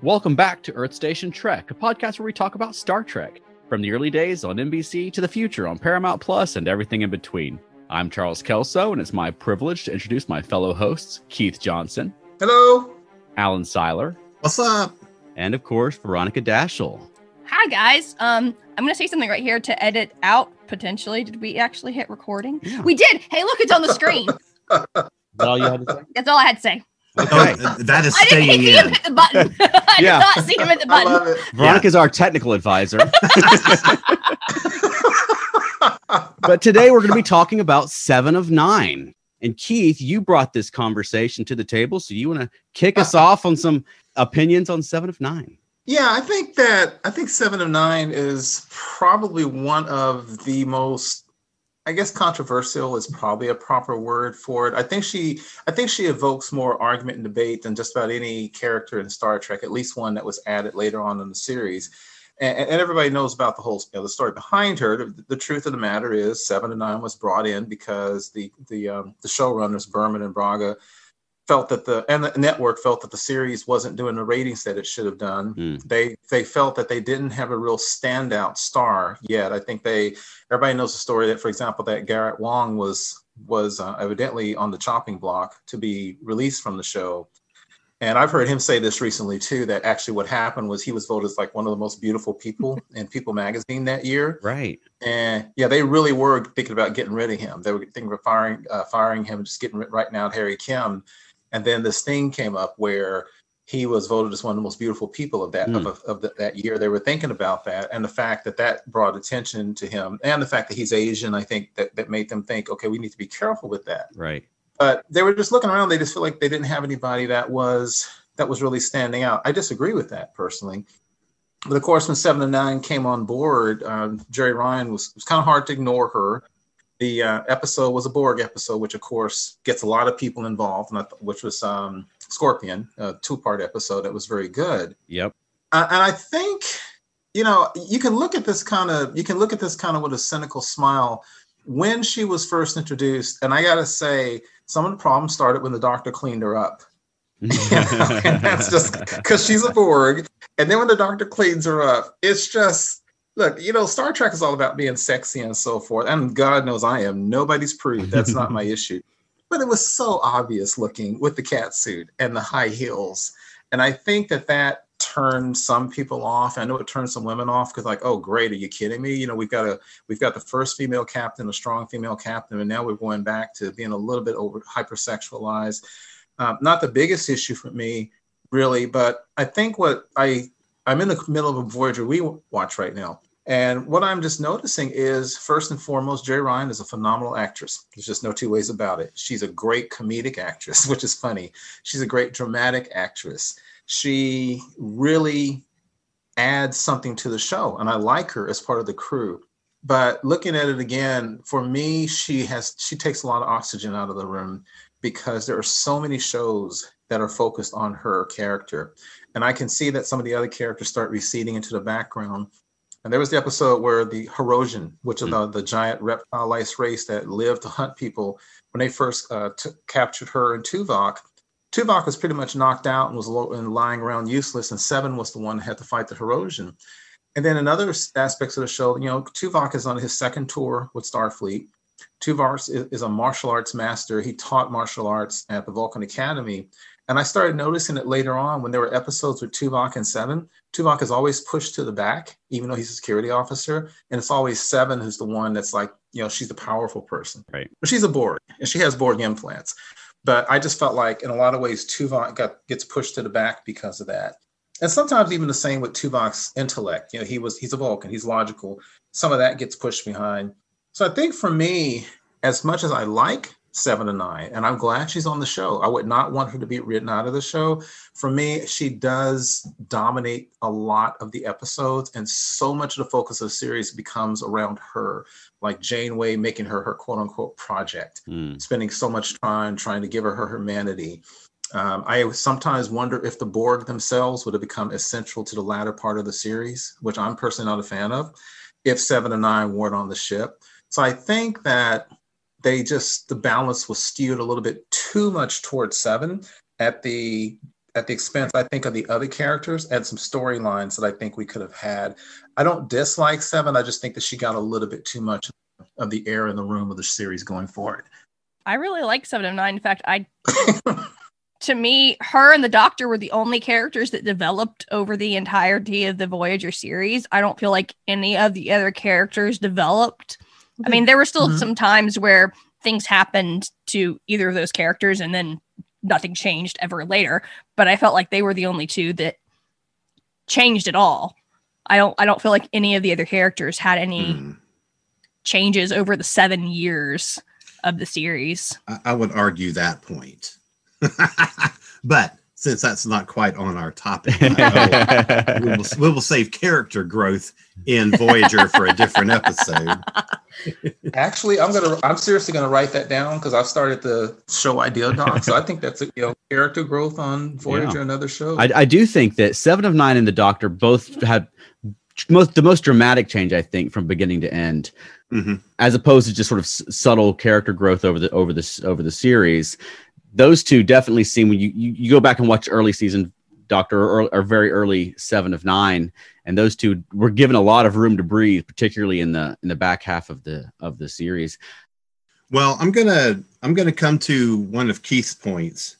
Welcome back to Earth Station Trek, a podcast where we talk about Star Trek, from the early days on NBC to the future on Paramount Plus and everything in between. I'm Charles Kelso, and it's my privilege to introduce my fellow hosts, Keith Johnson. Hello. Alan Seiler. What's up? And of course, Veronica Daschle. Hi, guys. I'm going to say something right here to edit out, potentially. Did we actually hit recording? Yeah. We did. Hey, look, it's on the screen. Is that all you had to say? That's all I had to say. Okay. That is I didn't staying see him in. hit the button. I Yeah. did not see him hit the I love button. it. Veronica's our technical advisor. But today we're going to be talking about Seven of Nine. And Keith, you brought this conversation to the table, so you want to kick us off on some opinions on Seven of Nine? Yeah, I think Seven of Nine is probably one of the most, I guess, controversial is probably a proper word for it. I think she evokes more argument and debate than just about any character in Star Trek, at least one that was added later on in the series. And everybody knows about the whole the story behind her. The truth of the matter is, Seven of Nine was brought in because the showrunners Berman and Braga felt that the network felt that the series wasn't doing the ratings that it should have done. They felt that they didn't have a real standout star yet. I think everybody knows the story that, for example, that Garrett Wang was evidently on the chopping block to be released from the show. And I've heard him say this recently too, that actually what happened was he was voted as like one of the most beautiful people in People magazine that year. Right. And yeah, they really were thinking about getting rid of him. They were thinking of firing him and just getting right now Harry Kim. And then this thing came up where he was voted as one of the most beautiful people of that year. They were thinking about that, and the fact that brought attention to him, and the fact that he's Asian, I think that made them think, okay, we need to be careful with that. Right. But they were just looking around. They just feel like they didn't have anybody that was really standing out. I disagree with that personally. But of course, when Seven of Nine came on board, Jerry Ryan was kind of hard to ignore her. The episode was a Borg episode, which of course gets a lot of people involved, which was Scorpion, a 2-part episode that was very good. Yep. And I think, you can look at this kind of with a cynical smile. When she was first introduced, and I gotta say, some of the problems started when the Doctor cleaned her up. And that's just because she's a Borg. And then when the Doctor cleans her up, it's just, look, Star Trek is all about being sexy and so forth. And God knows I am nobody's prude. That's not my issue. But it was so obvious looking with the cat suit and the high heels. And I think that turned some people off. I know it turned some women off because, like, oh, great, are you kidding me? We've got the first female captain, a strong female captain, and now we're going back to being a little bit over hypersexualized. Not the biggest issue for me, really, but I think I'm in the middle of a Voyager rewatch right now. And what I'm just noticing is, first and foremost, Jerry Ryan is a phenomenal actress. There's just no two ways about it. She's a great comedic actress, which is funny. She's a great dramatic actress. She really adds something to the show, and I like her as part of the crew. But looking at it again, for me, she takes a lot of oxygen out of the room because there are so many shows that are focused on her character. And I can see that some of the other characters start receding into the background. And there was the episode where the Herosian, which is the giant reptile-like race that lived to hunt people, when they first captured her and Tuvok was pretty much knocked out and was lying around useless, and Seven was the one that had to fight the Herosian. And then in other aspects of the show, Tuvok is on his second tour with Starfleet. Tuvok is a martial arts master. He taught martial arts at the Vulcan Academy. And I started noticing it later on when there were episodes with Tuvok and Seven. Tuvok is always pushed to the back, even though he's a security officer. And it's always Seven who's the one that's like, she's the powerful person. Right. But she's a Borg, and she has Borg implants. But I just felt like in a lot of ways, Tuvok gets pushed to the back because of that. And sometimes even the same with Tuvok's intellect. He's a Vulcan, he's logical. Some of that gets pushed behind. So I think for me, as much as I like Seven of Nine, and I'm glad she's on the show, I would not want her to be written out of the show. For me, she does dominate a lot of the episodes, and so much of the focus of the series becomes around her, like Janeway making her quote unquote project, spending so much time trying to give her humanity. I sometimes wonder if the Borg themselves would have become essential to the latter part of the series, which I'm personally not a fan of, if Seven of Nine weren't on the ship. So I think that the balance was skewed a little bit too much towards Seven at the at the expense, I think, of the other characters and some storylines that I think we could have had. I don't dislike Seven. I just think that she got a little bit too much of the air in the room of the series going forward. I really like 7 of 9. In fact, to me, her and the Doctor were the only characters that developed over the entirety of the Voyager series. I don't feel like any of the other characters developed. I mean, there were still some times where things happened to either of those characters and then nothing changed ever later, but I felt like they were the only two that changed at all. I don't feel like any of the other characters had any changes over the 7 years of the series. I would argue that point. But since that's not quite on our topic, we will save character growth in Voyager for a different episode. Actually, I'm seriously gonna write that down because I've started the show idea doc. So I think that's character growth on Voyager and other shows. I do think that 7 of 9 and the Doctor both had the most dramatic change, I think, from beginning to end, as opposed to just sort of subtle character growth over the series. Those two definitely seem, when you go back and watch early season Doctor or very early 7 of 9, and those two were given a lot of room to breathe, particularly in the back half of the series. Well, I'm gonna come to one of Keith's points.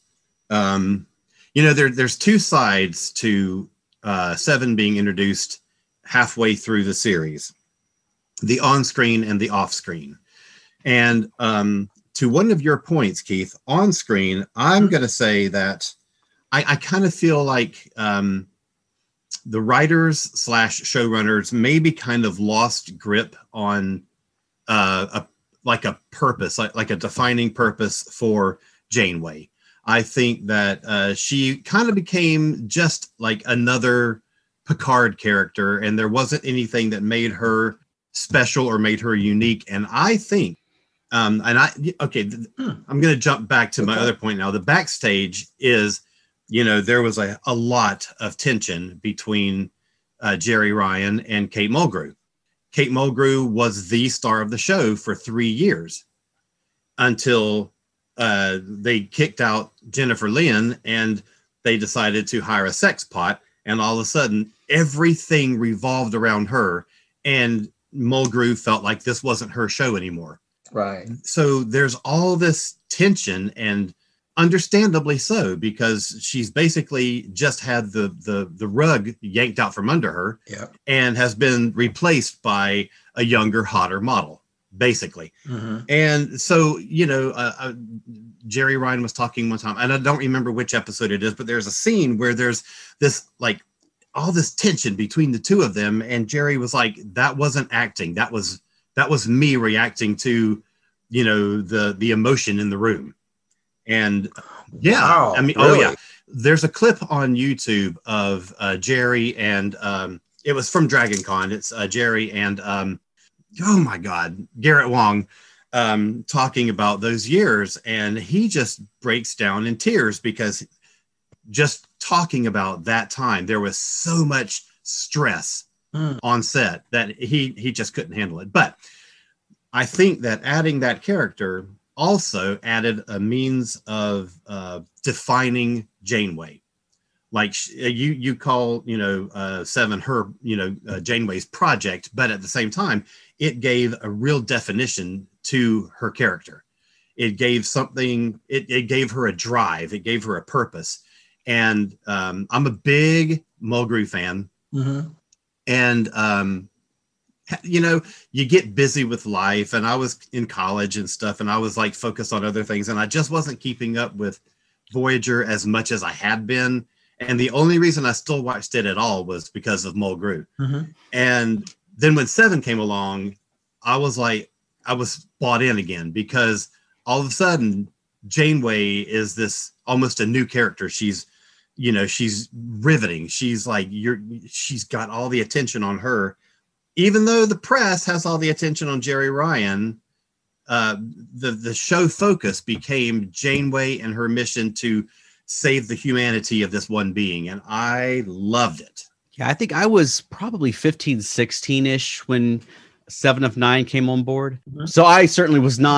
There's two sides to 7 being introduced halfway through the series: the on-screen and the off-screen. And to one of your points, Keith, on screen, I'm going to say that I kind of feel like the writers / showrunners maybe kind of lost grip on a purpose, like a defining purpose for Janeway. I think that she kind of became just like another Picard character, and there wasn't anything that made her special or made her unique. And I think I'm going to jump back to my other point now. The backstage is, there was a lot of tension between Jeri Ryan and Kate Mulgrew. Kate Mulgrew was the star of the show for 3 years until they kicked out Jennifer Lien and they decided to hire a sex pot. And all of a sudden, everything revolved around her. And Mulgrew felt like this wasn't her show anymore. Right. So there's all this tension, and understandably so, because she's basically just had the rug yanked out from under her and has been replaced by a younger, hotter model, basically. And so, Jeri Ryan was talking one time, and I don't remember which episode it is, but there's a scene where there's this all this tension between the two of them, and Jeri was like, that wasn't acting, that was me reacting to the emotion in the room. And wow, I mean, really? There's a clip on YouTube of Jeri and it was from Dragon Con. It's Jeri and oh my god, Garrett Wang talking about those years, and he just breaks down in tears because just talking about that time, there was so much stress on set that he just couldn't handle it. But I think that adding that character also added a means of defining Janeway. Like you call, 7 her, Janeway's project, but at the same time, it gave a real definition to her character. It gave something, it gave her a drive, it gave her a purpose. And I'm a big Mulgrew fan. And, you get busy with life, and I was in college and stuff, and I was like focused on other things, and I just wasn't keeping up with Voyager as much as I had been. And the only reason I still watched it at all was because of Mulgrew. And then when 7 came along, I was bought in again, because all of a sudden Janeway is this almost a new character. She's riveting. She's like, she's got all the attention on her. Even though the press has all the attention on Jeri Ryan, the show focus became Janeway and her mission to save the humanity of this one being. And I loved it. Yeah, I think I was probably 15, 16-ish when 7 of 9 came on board. So I certainly was not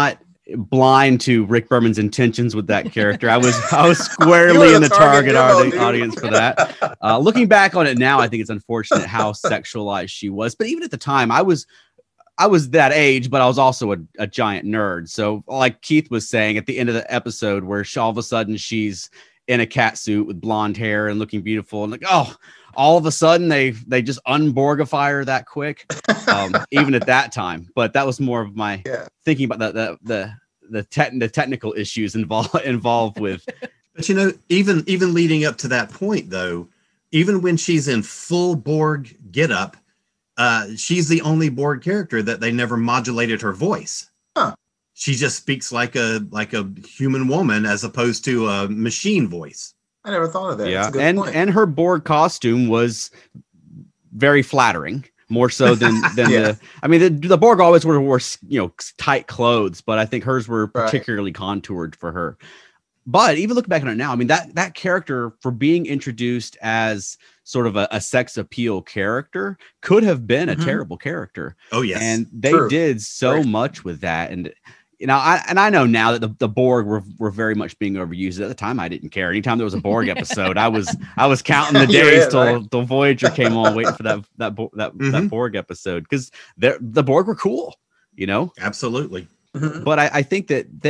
blind to Rick Berman's intentions with that character. I was squarely in the target audience for that. Looking back on it now, I think it's unfortunate how sexualized she was. But even at the time, I was that age, but I was also a giant nerd. So like Keith was saying at the end of the episode where all of a sudden she's in a cat suit with blonde hair and looking beautiful, and like, oh, all of a sudden they just unborgify her that quick, even at that time. But that was more of my thinking about the technical issues involved with. But you know, even leading up to that point, though, even when she's in full Borg getup, she's the only Borg character that they never modulated her voice. Huh. She just speaks like a human woman as opposed to a machine voice. I never thought of that. Yeah, That's a good point. And her Borg costume was very flattering, more so than the Borg always wore tight clothes, but I think hers were particularly contoured for her. But even looking back on it now, I mean, that character, for being introduced as sort of a sex appeal character, could have been a terrible character. Oh yes, and they did so much with that. And I know now that the Borg were very much being overused. At the time, I didn't care. Anytime there was a Borg episode, I was counting the days till Voyager came on, waiting for that Borg episode, because the Borg were cool, Absolutely. But I think that they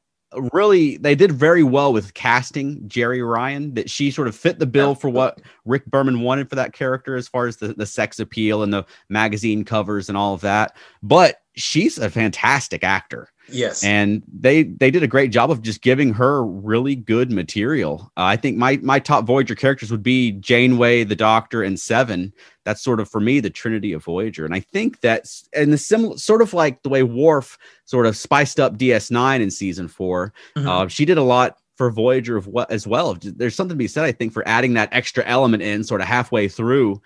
did very well with casting Jeri Ryan, that she sort of fit the bill for what Rick Berman wanted for that character, as far as the sex appeal and the magazine covers and all of that. But she's a fantastic actor. Yes. And they did a great job of just giving her really good material. I think my top Voyager characters would be Janeway, the Doctor, and Seven. That's sort of, for me, the Trinity of Voyager. And I think that's in the similar, sort of like the way Worf sort of spiced up DS9 in season 4. She did a lot for Voyager as well. There's something to be said, I think, for adding that extra element in sort of halfway through.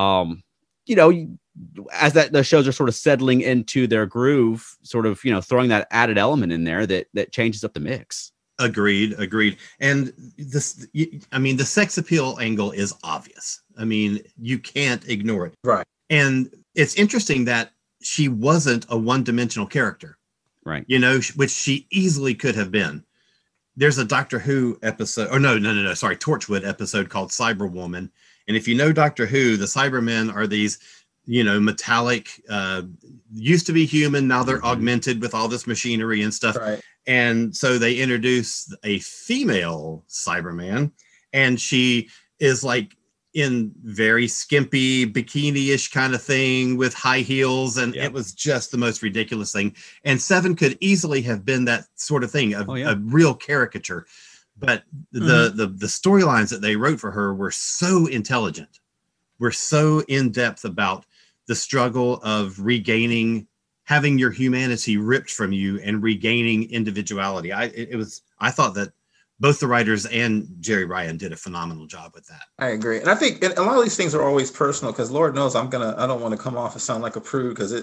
As the shows are sort of settling into their groove, sort of, throwing that added element in there that changes up the mix. Agreed. And the sex appeal angle is obvious. I mean, you can't ignore it. Right. And it's interesting that she wasn't a one-dimensional character. Right. Which she easily could have been. There's a Doctor Who episode, sorry, Torchwood episode called Cyberwoman. And if you know Doctor Who, the Cybermen are these, metallic, used to be human, now they're augmented with all this machinery and stuff. Right. And so they introduce a female Cyberman, and she is like in very skimpy bikini-ish kind of thing with high heels, and it was just the most ridiculous thing. And Seven could easily have been that sort of thing, a real caricature. But the storylines that they wrote for her were so intelligent, were so in-depth about the struggle of having your humanity ripped from you and regaining individuality. I thought that both the writers and Jeri Ryan did a phenomenal job with that. I agree. And I think a lot of these things are always personal, because Lord knows I don't want to come off and sound like a prude, because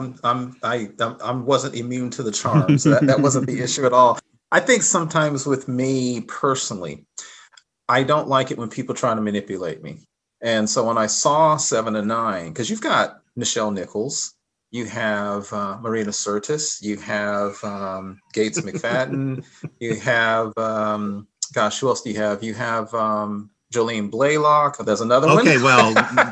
I wasn't immune to the charm. So that wasn't the issue at all. I think sometimes with me personally, I don't like it when people try to manipulate me. And so when I saw 7 and 9, because you've got Nichelle Nichols, you have Marina Sirtis, you have Gates McFadden, you have, who else do you have? You have Jolene Blaylock. There's another one. Okay, well.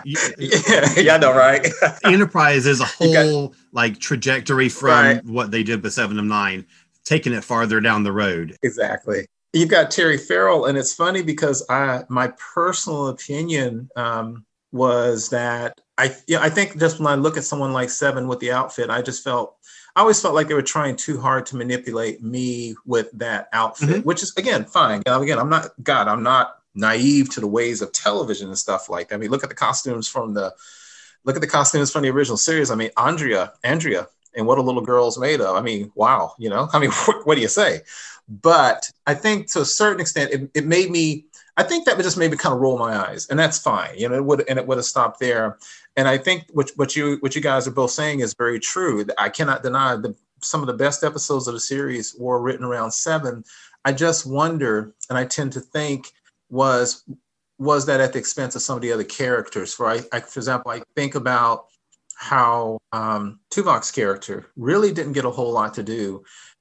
I know, right? Enterprise is a whole trajectory from what they did with 7 and 9, taking it farther down the road. Exactly. You've got Terry Farrell, and it's funny because my personal opinion was that I think just when I look at someone like Seven with the outfit, I always felt like they were trying too hard to manipulate me with that outfit, which is, again, fine. Again, I'm not naive to the ways of television and stuff like that. I mean, look at the costumes from the original series. I mean, Andrea, and what a little girl's made of. I mean, wow, what do you say? But I think to a certain extent, it made me, I think that just made me kind of roll my eyes, and that's fine. It would have stopped there. And I think what you guys are both saying is very true. I cannot deny that some of the best episodes of the series were written around 7. I just wonder, and I tend to think, was that at the expense of some of the other characters? For example, I think about how Tuvok's character really didn't get a whole lot to do.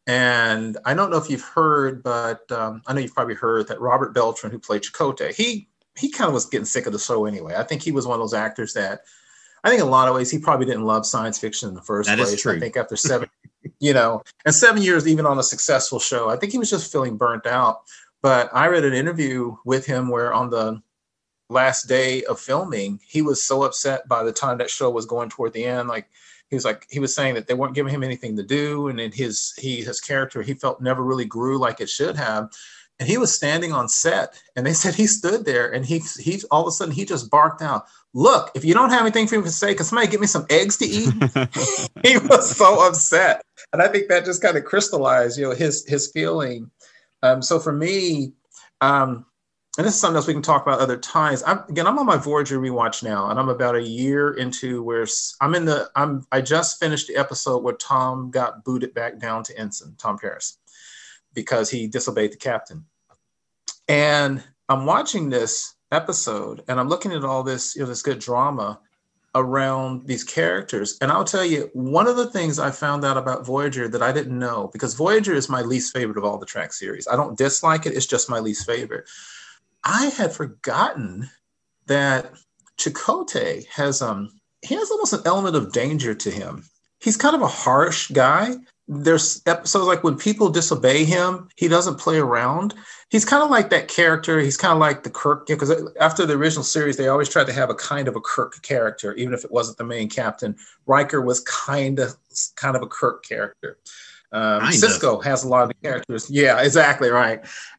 And I don't know if you've heard, but I know you've probably heard that Robert Beltran, who played Chakotay, he kind of was getting sick of the show anyway. I think he was one of those actors that, I think in a lot of ways, he probably didn't love science fiction in the first place. Is true. I think after 7, and 7 years, even on a successful show, I think he was just feeling burnt out. But I read an interview with him where on the last day of filming, he was so upset by the time that show was going toward the end. He was saying that they weren't giving him anything to do. And then his character, he felt never really grew like it should have. And he was standing on set, and they said he stood there, and he all of a sudden he just barked out, "Look, if you don't have anything for me to say, can somebody get me some eggs to eat?" He was so upset, and I think that just kind of crystallized, his feeling. So for me, and this is something else we can talk about other times. I'm on my Voyager rewatch now, and I'm about a year into where I just finished the episode where Tom got booted back down to ensign, Tom Paris, because he disobeyed the captain. And I'm watching this episode, and I'm looking at all this, this good drama around these characters. And I'll tell you, one of the things I found out about Voyager that I didn't know, because Voyager is my least favorite of all the Trek series. I don't dislike it. It's just my least favorite. I had forgotten that Chakotay has almost an element of danger to him. He's kind of a harsh guy. There's episodes like when people disobey him, he doesn't play around. He's kind of like that character. He's kind of like the Kirk, because after the original series, they always tried to have a kind of a Kirk character, even if it wasn't the main captain. Riker was kind of a Kirk character. Cisco has a lot of the characters. Yeah, exactly right.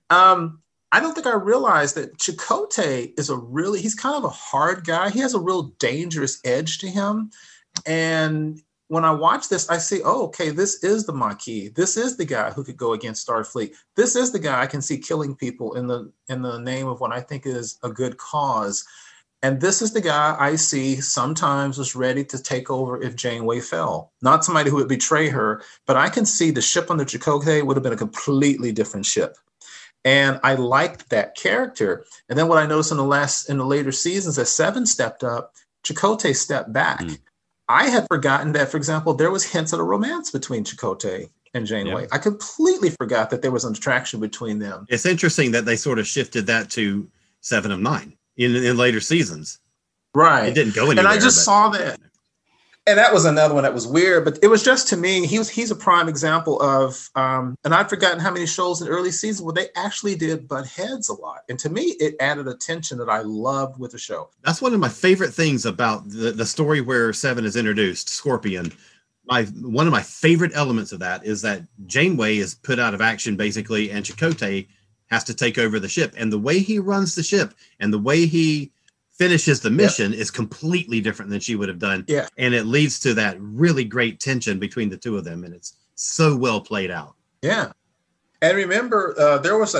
I don't think I realized that Chakotay he's kind of a hard guy. He has a real dangerous edge to him. And when I watch this, I see, okay, this is the Maquis. This is the guy who could go against Starfleet. This is the guy I can see killing people in the name of what I think is a good cause. And this is the guy I see sometimes was ready to take over if Janeway fell. Not somebody who would betray her, but I can see the ship under Chakotay would have been a completely different ship. And I liked that character. And then what I noticed in the later seasons, as 7 stepped up, Chakotay stepped back. I had forgotten that, for example, there was hints of a romance between Chakotay and Janeway. Yeah. I completely forgot that there was an attraction between them. It's interesting that they sort of shifted that to 7 of 9 in later seasons. Right. It didn't go anywhere. And I just saw that. And that was another one that was weird, but it was just, to me, he's a prime example of, and I've forgotten how many shows in the early seasons where they actually did butt heads a lot. And to me, it added a tension that I loved with the show. That's one of my favorite things about the story where 7 is introduced, Scorpion. One of my favorite elements of that is that Janeway is put out of action, basically, and Chakotay has to take over the ship. And the way he runs the ship and the way he finishes the mission is completely different than she would have done. Yeah. And it leads to that really great tension between the two of them. And it's so well played out. Yeah. And remember, there was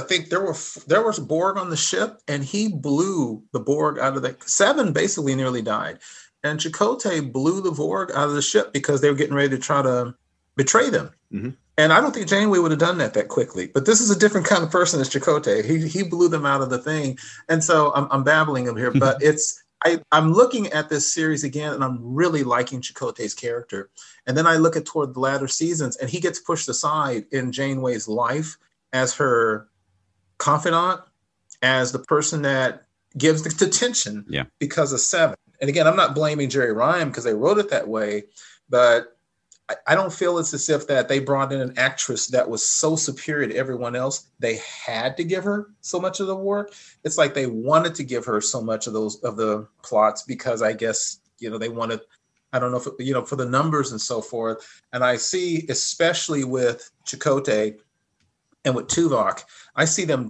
Borg on the ship, and he blew the Borg out of the 7 basically nearly died. And Chakotay blew the Borg out of the ship because they were getting ready to try to betray them. Mm-hmm. And I don't think Janeway would have done that quickly. But this is a different kind of person as Chakotay. He blew them out of the thing. And so I'm babbling him here, but I'm looking at this series again, and I'm really liking Chakotay's character. And then I look at toward the latter seasons, and he gets pushed aside in Janeway's life as her confidant, as the person that gives the tension because of 7. And again, I'm not blaming Jerry Ryan because they wrote it that way, but I don't feel it's as if that they brought in an actress that was so superior to everyone else. They had to give her so much of the work. It's like they wanted to give her so much of the plots because I guess, they wanted, I don't know if, for the numbers and so forth. And I see, especially with Chakotay and with Tuvok, I see them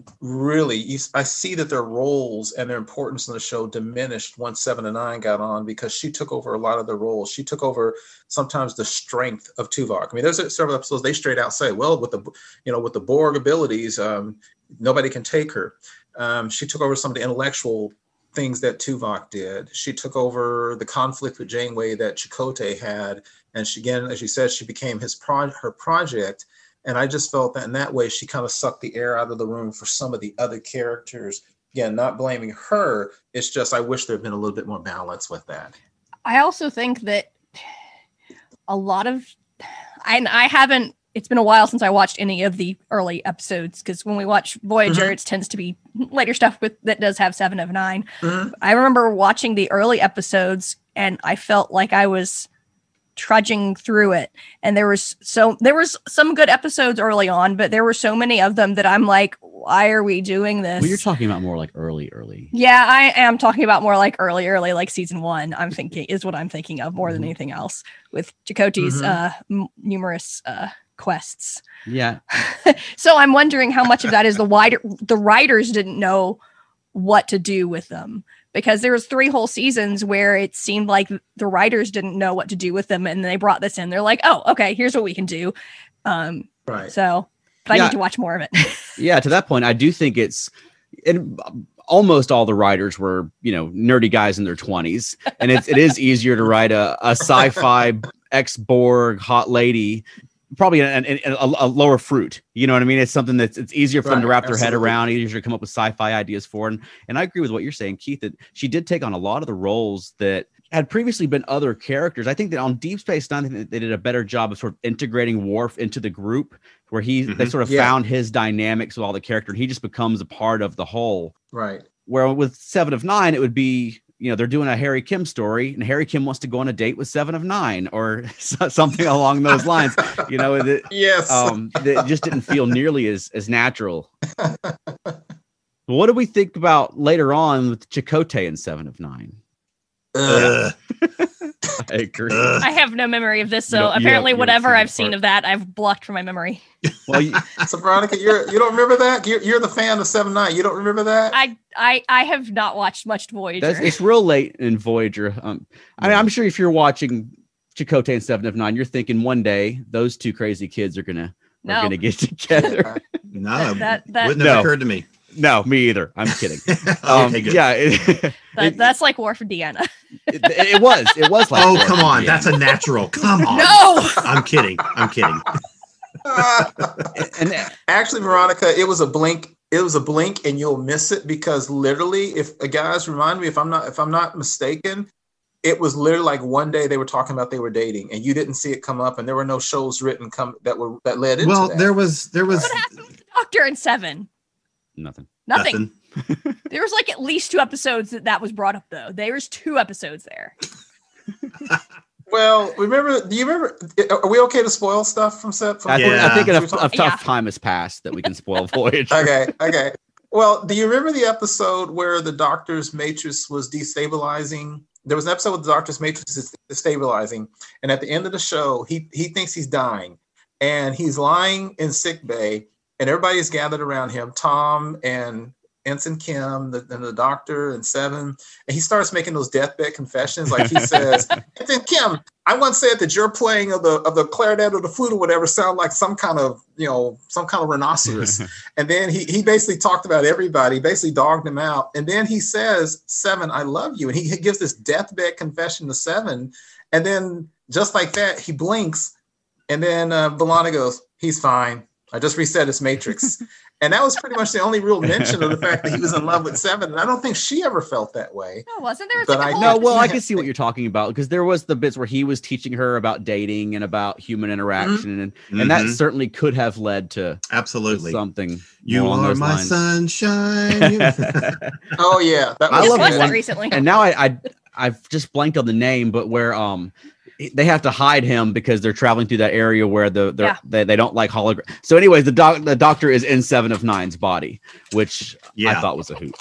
I see that their roles and their importance in the show diminished once 7 and 9 got on, because she took over a lot of the roles. She took over sometimes the strength of Tuvok. I mean, there's several episodes they straight out say, well, with the Borg abilities, nobody can take her. She took over some of the intellectual things that Tuvok did. She took over the conflict with Janeway that Chakotay had. And she, again, as you said, she became her project. And I just felt that in that way, she kind of sucked the air out of the room for some of the other characters. Again, not blaming her. It's just, I wish there had been a little bit more balance with that. I also think that a lot of, and I haven't it's been a while since I watched any of the early episodes, because when we watch Voyager, it tends to be later stuff that does have 7 of 9. I remember watching the early episodes, and I felt like I was trudging through it, and there was some good episodes early on, but there were so many of them that I'm like, why are we doing this? Well, you're talking about more like early. Yeah, I am talking about more like early, like season 1. I'm thinking is what I'm thinking of more than anything else, with Chakotay's numerous quests. Yeah. So I'm wondering how much of that is the writers didn't know what to do with them, because there was 3 whole seasons where it seemed like the writers didn't know what to do with them, and they brought this in. They're like, oh, okay, here's what we can do. Right. So, but I need to watch more of it. Yeah, to that point, I do think almost all the writers were, nerdy guys in their 20s, and it is easier to write a sci-fi ex-Borg hot lady, probably a lower fruit. You know what I mean? It's something it's easier for them to wrap their head around, easier to come up with sci-fi ideas for. And I agree with what you're saying, Keith, that she did take on a lot of the roles that had previously been other characters. I think that on Deep Space Nine, they did a better job of sort of integrating Worf into the group, where they sort of found his dynamics with all the characters, and he just becomes a part of the whole. Right. Where with 7 of 9, it would be, they're doing a Harry Kim story, and Harry Kim wants to go on a date with 7 of 9 or something along those lines. Yes. That just didn't feel nearly as natural. What do we think about later on with Chakotay in 7 of 9? I agree. I have no memory of this, so apparently whatever I've seen of that, I've blocked from my memory. Well, so Veronica, you don't remember that? You're the fan of 7 9. You don't remember that? I have not watched much Voyager. It's real late in Voyager. I'm sure if you're watching Chakotay and 7 of 9, you're thinking one day those 2 crazy kids are gonna get together. No, that wouldn't have occurred to me. No, me either. I'm kidding. Okay, good. Yeah, that's like Worf and Deanna. It was like. Oh, Worf come and on, Deanna. that's a natural. Come on. No, I'm kidding. And actually, Veronica, it was a blink. It was a blink, and you'll miss it, because literally, if guys remind me, if I'm not mistaken, it was literally like one day they were talking about they were dating, and you didn't see it come up, and there were no shows written that led into that. Well, there was. What happened with the Doctor in 7? Nothing. There was like at least 2 episodes that was brought up, though. There was 2 episodes there. Well, do you remember, are we okay to spoil stuff from set? I think enough time has passed that we can spoil Voyager. Okay. Well, do you remember the episode where the Doctor's matrix was destabilizing? There was an episode where the Doctor's matrix is destabilizing, and at the end of the show, he thinks he's dying, and he's lying in sick bay, and everybody's gathered around him, Tom and Ensign Kim, the Doctor, and 7, and he starts making those deathbed confessions. Like he says, Ensign Kim, I once said that your playing of the clarinet or the flute or whatever sound like some kind of rhinoceros. And then he basically talked about everybody, basically dogged him out. And then he says, 7, I love you. And he gives this deathbed confession to 7. And then just like that, he blinks. And then B'Elanna goes, he's fine. I just reset his matrix. And that was pretty much the only real mention of the fact that he was in love with 7. And I don't think she ever felt that way. No, wasn't there? But I can see what you're talking about, because there was the bits where he was teaching her about dating and about human interaction. And that certainly could have led to something. You are my sunshine. Oh, yeah. I love that recently. And now I've just blanked on the name, but where they have to hide him because they're traveling through that area where they don't like hologram. So anyways, the Doctor is in 7 of 9's body, which I thought was a hoot.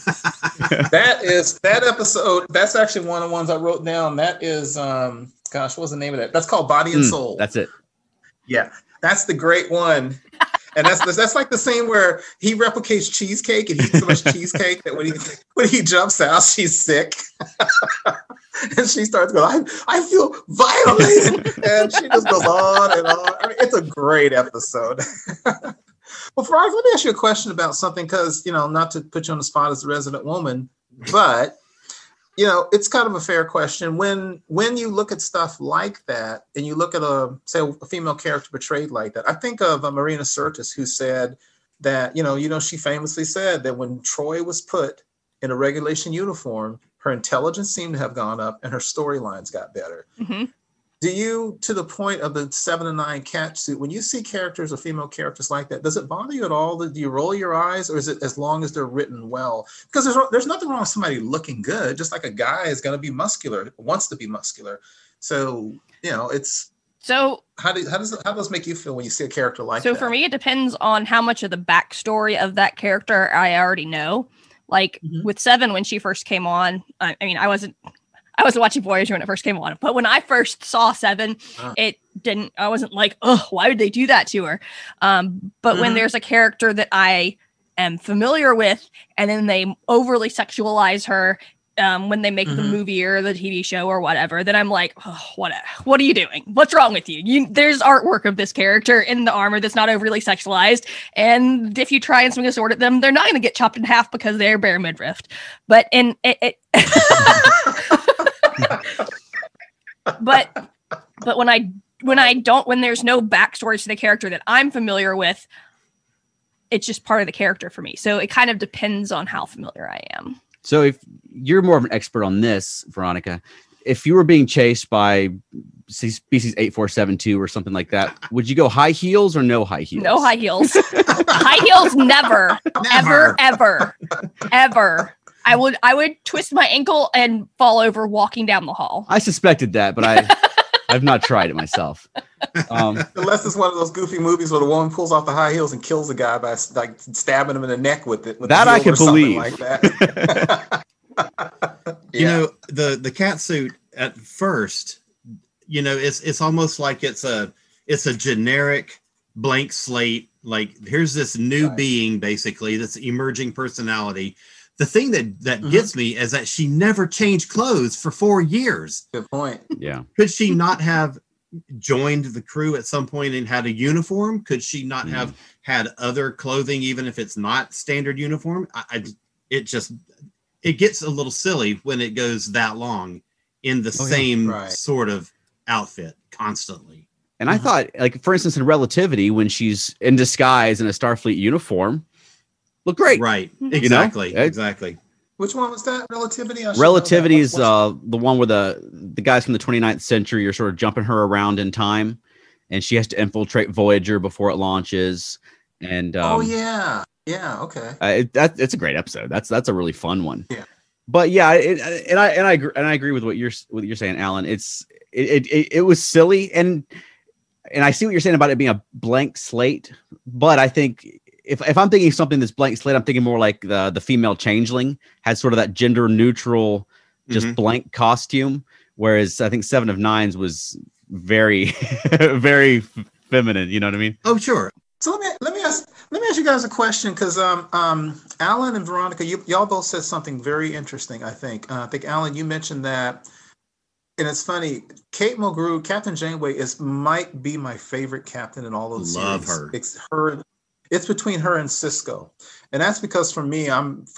that episode. That's actually one of the ones I wrote down. That is, what was the name of that? That's called Body and Soul. That's it. Yeah, that's the great one. And that's like the scene where he replicates cheesecake and eats so much cheesecake that when he jumps out, she's sick. And she starts going, I feel violated. And she just goes on and on. I mean, it's a great episode. Well, Veronica, let me ask you a question about something, because, not to put you on the spot as a resident woman, but, it's kind of a fair question. When you look at stuff like that, and you look at a female character portrayed like that, I think of Marina Sirtis, who said that, she famously said that when Troy was put in a regulation uniform, her intelligence seemed to have gone up and her storylines got better. Mm-hmm. Do you, to the point of the 7 and 9 catch suit, when you see characters or female characters like that, does it bother you at all? Do you roll your eyes, or is it as long as they're written well? Because there's nothing wrong with somebody looking good, just like a guy is going to be muscular, wants to be muscular. So, it's so. How does it make you feel when you see a character like that? So for me, it depends on how much of the backstory of that character I already know. Like with 7, when she first came on, I mean, I wasn't watching Voyager when it first came on, but when I first saw 7, I wasn't like, oh, why would they do that to her? But when there's a character that I am familiar with, and then they overly sexualize her, when they make the movie or the TV show or whatever, then I'm like, oh, what are you doing? What's wrong with you? There's artwork of this character in the armor that's not overly sexualized. And if you try and swing a sword at them, they're not going to get chopped in half because they're bare midriff. But but when there's no backstory to the character that I'm familiar with, it's just part of the character for me. So it kind of depends on how familiar I am. So if you're more of an expert on this, Veronica, if you were being chased by species 8472 or something like that, would you go high heels or no high heels? No high heels. High heels never. Ever. I would twist my ankle and fall over walking down the hall. I suspected that, but I've not tried it myself. Unless it's one of those goofy movies where the woman pulls off the high heels and kills the guy by like stabbing him in the neck with it. With that I can believe. Like that. The cat suit at first, it's almost like it's a generic blank slate. Like here's this new being, basically, this emerging personality. The thing that gets me is that she never changed clothes for 4 years. Good point. Yeah. Could she not have joined the crew at some point and had a uniform? Could she not have had other clothing, even if it's not standard uniform? It gets a little silly when it goes that long in the same sort of outfit constantly. And I thought, like, for instance, in Relativity, when she's in disguise in a Starfleet uniform, look great. Right. Exactly. Exactly. Which one was that? Relativity? Relativity is the one where the guys from the 29th century are sort of jumping her around in time, and she has to infiltrate Voyager before it launches. And okay. It's a great episode. That's a really fun one. Yeah. But yeah, I agree with what you're saying, Alan. It was silly, and I see what you're saying about it being a blank slate. But I think if I'm thinking something that's blank slate, I'm thinking more like the female changeling had sort of that gender neutral, just blank costume. Whereas I think 7 of 9's was very, very feminine. You know what I mean? Oh, sure. So let me ask you guys a question, because Alan and Veronica, y'all both said something very interesting. I think Alan, you mentioned that, and it's funny. Kate Mulgrew, Captain Janeway, might be my favorite captain in all of the series. Love her. It's her. It's between her and Sisko, and that's because for me,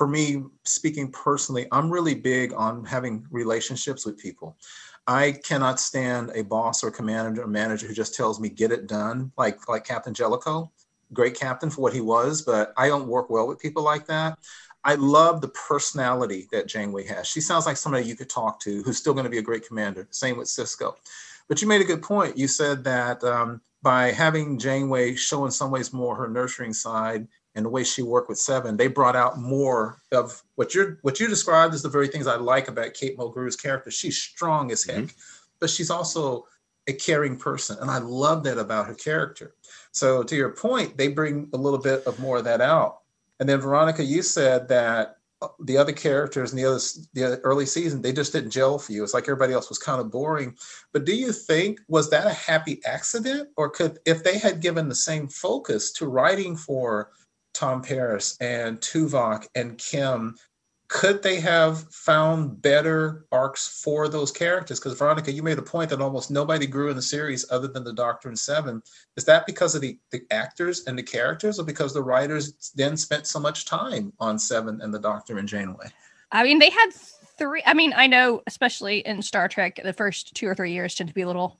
speaking personally, I'm really big on having relationships with people. I cannot stand a boss or commander or manager who just tells me get it done, like Captain Jellicoe. Great captain for what he was, but I don't work well with people like that. I love the personality that Janeway has. She sounds like somebody you could talk to who's still going to be a great commander. Same with Sisko. But you made a good point. You said that by having Janeway show in some ways more her nurturing side and the way she worked with 7, they brought out more of what you described as the very things I like about Kate Mulgrew's character. She's strong as heck, but she's also a caring person. And I love that about her character. So to your point, they bring a little bit of more of that out. And then Veronica, you said that the other characters in the early season, they just didn't gel for you. It's like everybody else was kind of boring. But do you think, was that a happy accident? Or if they had given the same focus to writing for Tom Paris and Tuvok and Kim, could they have found better arcs for those characters? Because Veronica, you made a point that almost nobody grew in the series other than the Doctor and 7. Is that because of the actors and the characters, or because the writers then spent so much time on 7 and the Doctor and Janeway? I mean, they had 3. I mean, I know, especially in Star Trek, the first 2 or 3 years tend to be a little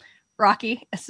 rocky. It's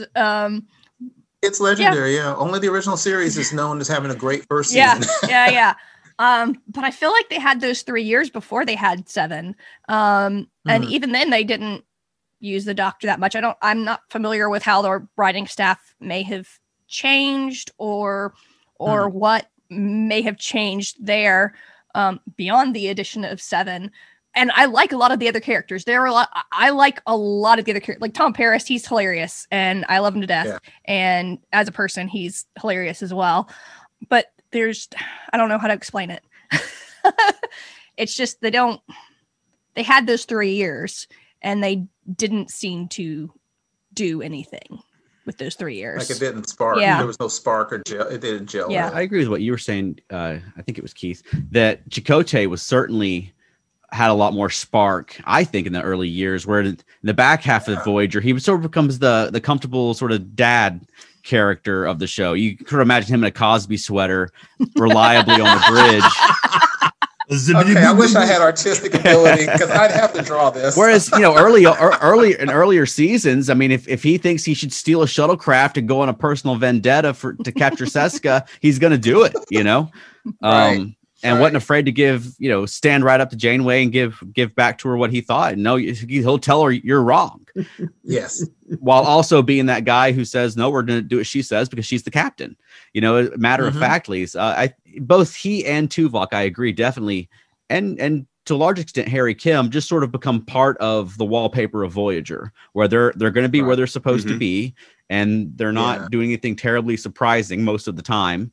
legendary, yeah. Only the original series is known as having a great first season. Yeah. But I feel like they had those 3 years before they had 7. And even then they didn't use the Doctor that much. I'm not familiar with how the writing staff may have changed or what may have changed there beyond the addition of Seven. And I like a lot of the other characters. I like a lot of the other characters. Like Tom Paris, he's hilarious and I love him to death. Yeah. And as a person, he's hilarious as well. But I don't know how to explain it. It's just they had those 3 years and they didn't seem to do anything with those 3 years. Like it didn't spark. Yeah. There was no spark or gel. It didn't gel. Yeah. Really. I agree with what you were saying. I think it was Keith, that Chakotay was certainly had a lot more spark, I think, in the early years, where in the back half of the Voyager, he sort of becomes the comfortable sort of dad character of the show. You could imagine him in a Cosby sweater, reliably on the bridge. Okay, I wish I had artistic ability because I'd have to draw this. Whereas, earlier seasons, I mean, if he thinks he should steal a shuttlecraft and go on a personal vendetta to capture Seska, he's going to do it, Right. And wasn't afraid to stand right up to Janeway and give back to her what he thought. And no, he'll tell her you're wrong. Yes. While also being that guy who says, no, we're going to do what she says because she's the captain. Matter of factly, both he and Tuvok, I agree, definitely. And to a large extent, Harry Kim just sort of become part of the wallpaper of Voyager, where they're going to be where they're supposed to be. And they're not doing anything terribly surprising most of the time.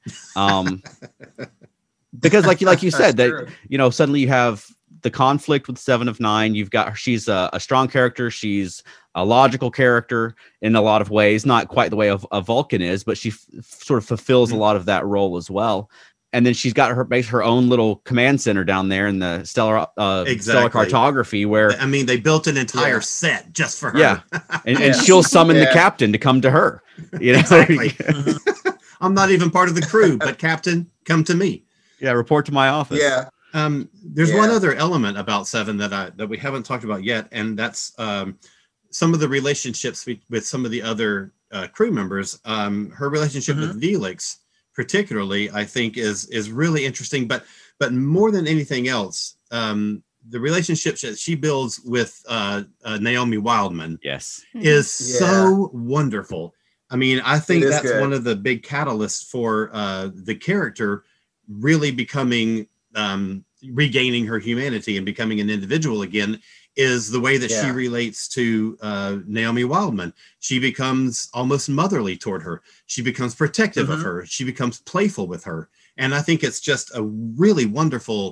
Because like you said, that suddenly you have the conflict with Seven of Nine. You've got she's a strong character. She's a logical character in a lot of ways, not quite the way a Vulcan is, but she sort of fulfills a lot of that role as well. And then she's got her own little command center down there in the stellar cartography, where they built an entire set just for her. Yeah, and she'll summon the captain to come to her. Exactly. I'm not even part of the crew, but Captain, come to me. Yeah, report to my office. Yeah. There's one other element about Seven that we haven't talked about yet, and that's some of the relationships with some of the other crew members. Her relationship with Neelix, particularly, I think is really interesting. But more than anything else, the relationship that she builds with Naomi Wildman, is so wonderful. I mean, I think that's one of the big catalysts for the character really becoming regaining her humanity and becoming an individual again, is the way that she relates to Naomi Wildman. She becomes almost motherly toward her. She becomes protective of her. She becomes playful with her. And I think it's just a really wonderful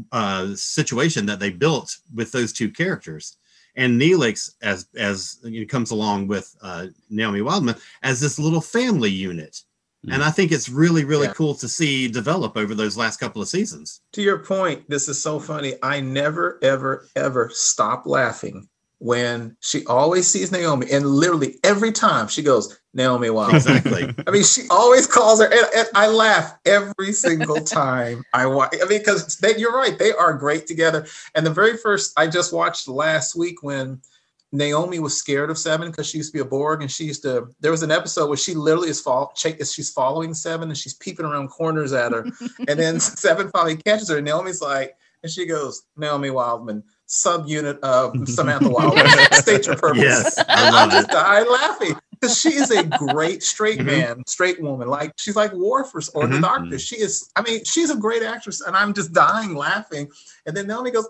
situation that they built with those two characters. And Neelix, as comes along with Naomi Wildman as this little family unit. And I think it's really, really cool to see develop over those last couple of seasons. To your point, this is so funny. I never, ever, ever stop laughing when she always sees Naomi. And literally every time she goes, Naomi Wildman. Exactly. I mean, she always calls her. And I laugh every single time I watch. I mean, because you're right. They are great together. And the very first, I just watched last week when Naomi was scared of Seven because she used to be a Borg, and there was an episode where she literally she's following Seven and she's peeping around corners at her. And then Seven finally catches her, and Naomi's like, and she goes, Naomi Wildman, subunit of Samantha Wildman. State your purpose. Yes, I just died laughing because she is a great straight woman. Like she's like Worf or the Doctor. She's a great actress, and I'm just dying laughing. And then Naomi goes,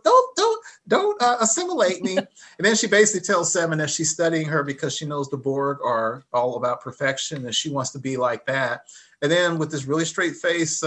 don't assimilate me. And then she basically tells Seven that she's studying her because she knows the Borg are all about perfection and she wants to be like that. And then with this really straight face,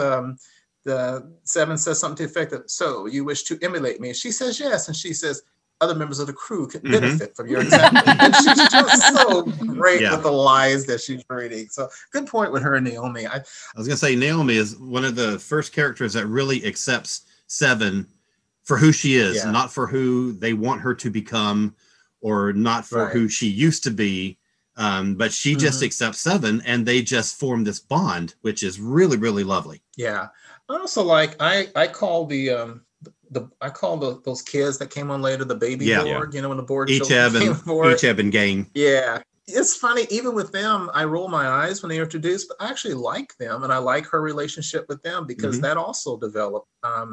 the Seven says something to the effect of, so you wish to emulate me? And she says yes. And she says, other members of the crew could benefit from your example. And she's just so great with the lies that she's reading. So good point with her and Naomi. I was going to say, Naomi is one of the first characters that really accepts Seven for who she is, not for who they want her to become, or not for who she used to be. But she just accepts Seven, and they just form this bond, which is really, really lovely. Yeah. I also I call those kids that came on later the baby Borg, when the Borg Icheb and gang. Yeah. It's funny, even with them, I roll my eyes when they are introduced, but I actually like them, and I like her relationship with them because that also developed.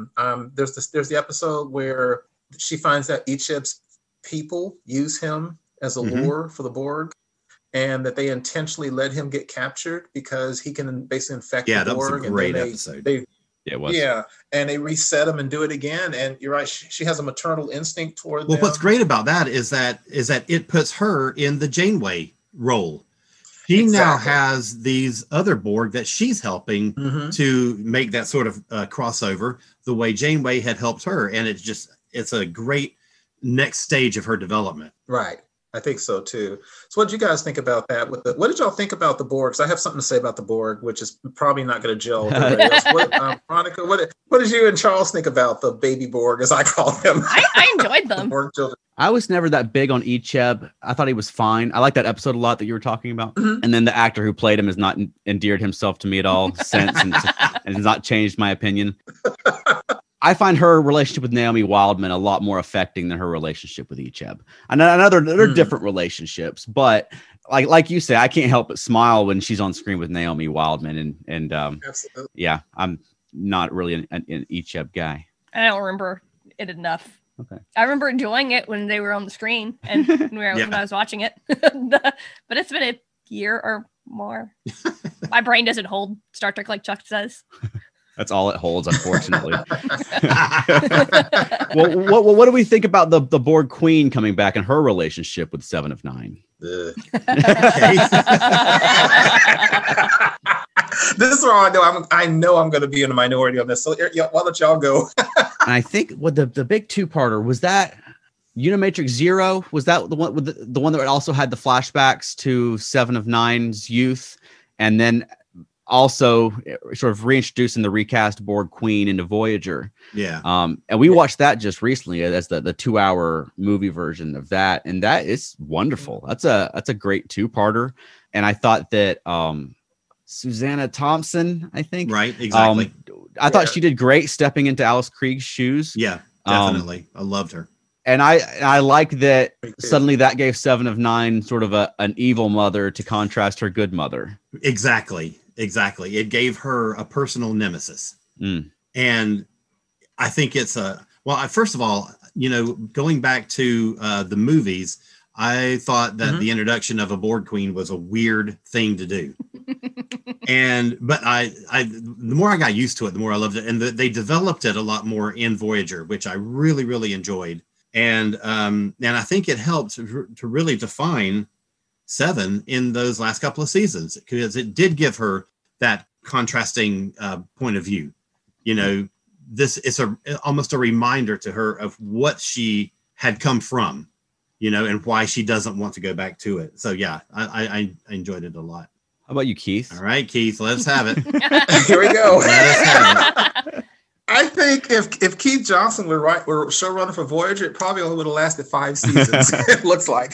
There's the episode where she finds out Icheb's people use him as a lure for the Borg, and that they intentionally let him get captured because he can basically infect the Borg. That was a great episode. It was. Yeah, and they reset him and do it again. And you're right, she has a maternal instinct toward them. Well, what's great about that is that it puts her in the Janeway role. She now has these other Borg that she's helping to make that sort of crossover the way Janeway had helped her. And it's a great next stage of her development. Right. I think so too. So what did you guys think about that? What did y'all think about the Borg? Because I have something to say about the Borg, which is probably not going to gel with everybody else. Veronica, what did you and Charles think about the baby Borg, as I call them? I enjoyed them. The Borg children. I was never that big on Icheb. I thought he was fine. I like that episode a lot that you were talking about. And then the actor who played him has not endeared himself to me at all since and has not changed my opinion. I find her relationship with Naomi Wildman a lot more affecting than her relationship with Icheb. I know they're different relationships, but like you say, I can't help but smile when she's on screen with Naomi Wildman. And yeah, I'm not really an Icheb guy. I don't remember it enough. Okay. I remember enjoying it when they were on the screen and when I was watching it, but it's been a year or more. My brain doesn't hold Star Trek like Chuck says. That's all it holds, unfortunately. Well, what do we think about the Borg Queen coming back and her relationship with Seven of Nine? This is where I know I'm going to be in a minority on this. So why don't y'all go? And I think what the big two-parter was that Unimatrix Zero, was that the one with the one that also had the flashbacks to Seven of Nine's youth, and then also sort of reintroducing the recast Borg Queen into Voyager. Yeah. And we watched that just recently as the 2-hour movie version of that. And that is wonderful. That's a great two-parter. And I thought that Susanna Thompson, I think. Right, exactly. I thought she did great stepping into Alice Krieg's shoes. Yeah, definitely. I loved her. And I like that suddenly that gave Seven of Nine sort of an evil mother to contrast her good mother. Exactly. It gave her a personal nemesis. And I think it's first of all, going back to the movies, I thought that the introduction of a Borg Queen was a weird thing to do. But the more I got used to it, the more I loved it. And they developed it a lot more in Voyager, which I really, really enjoyed. And I think it helped to really define Seven in those last couple of seasons, because it did give her that contrasting point of view. This is almost a reminder to her of what she had come from, and why she doesn't want to go back to it. So yeah, I enjoyed it a lot. How about you, Keith? All right, Keith, let's have it. Here we go. Let us have it. I think if Keith Johnson were showrunner for Voyager, it probably only would have lasted 5 seasons. It looks like.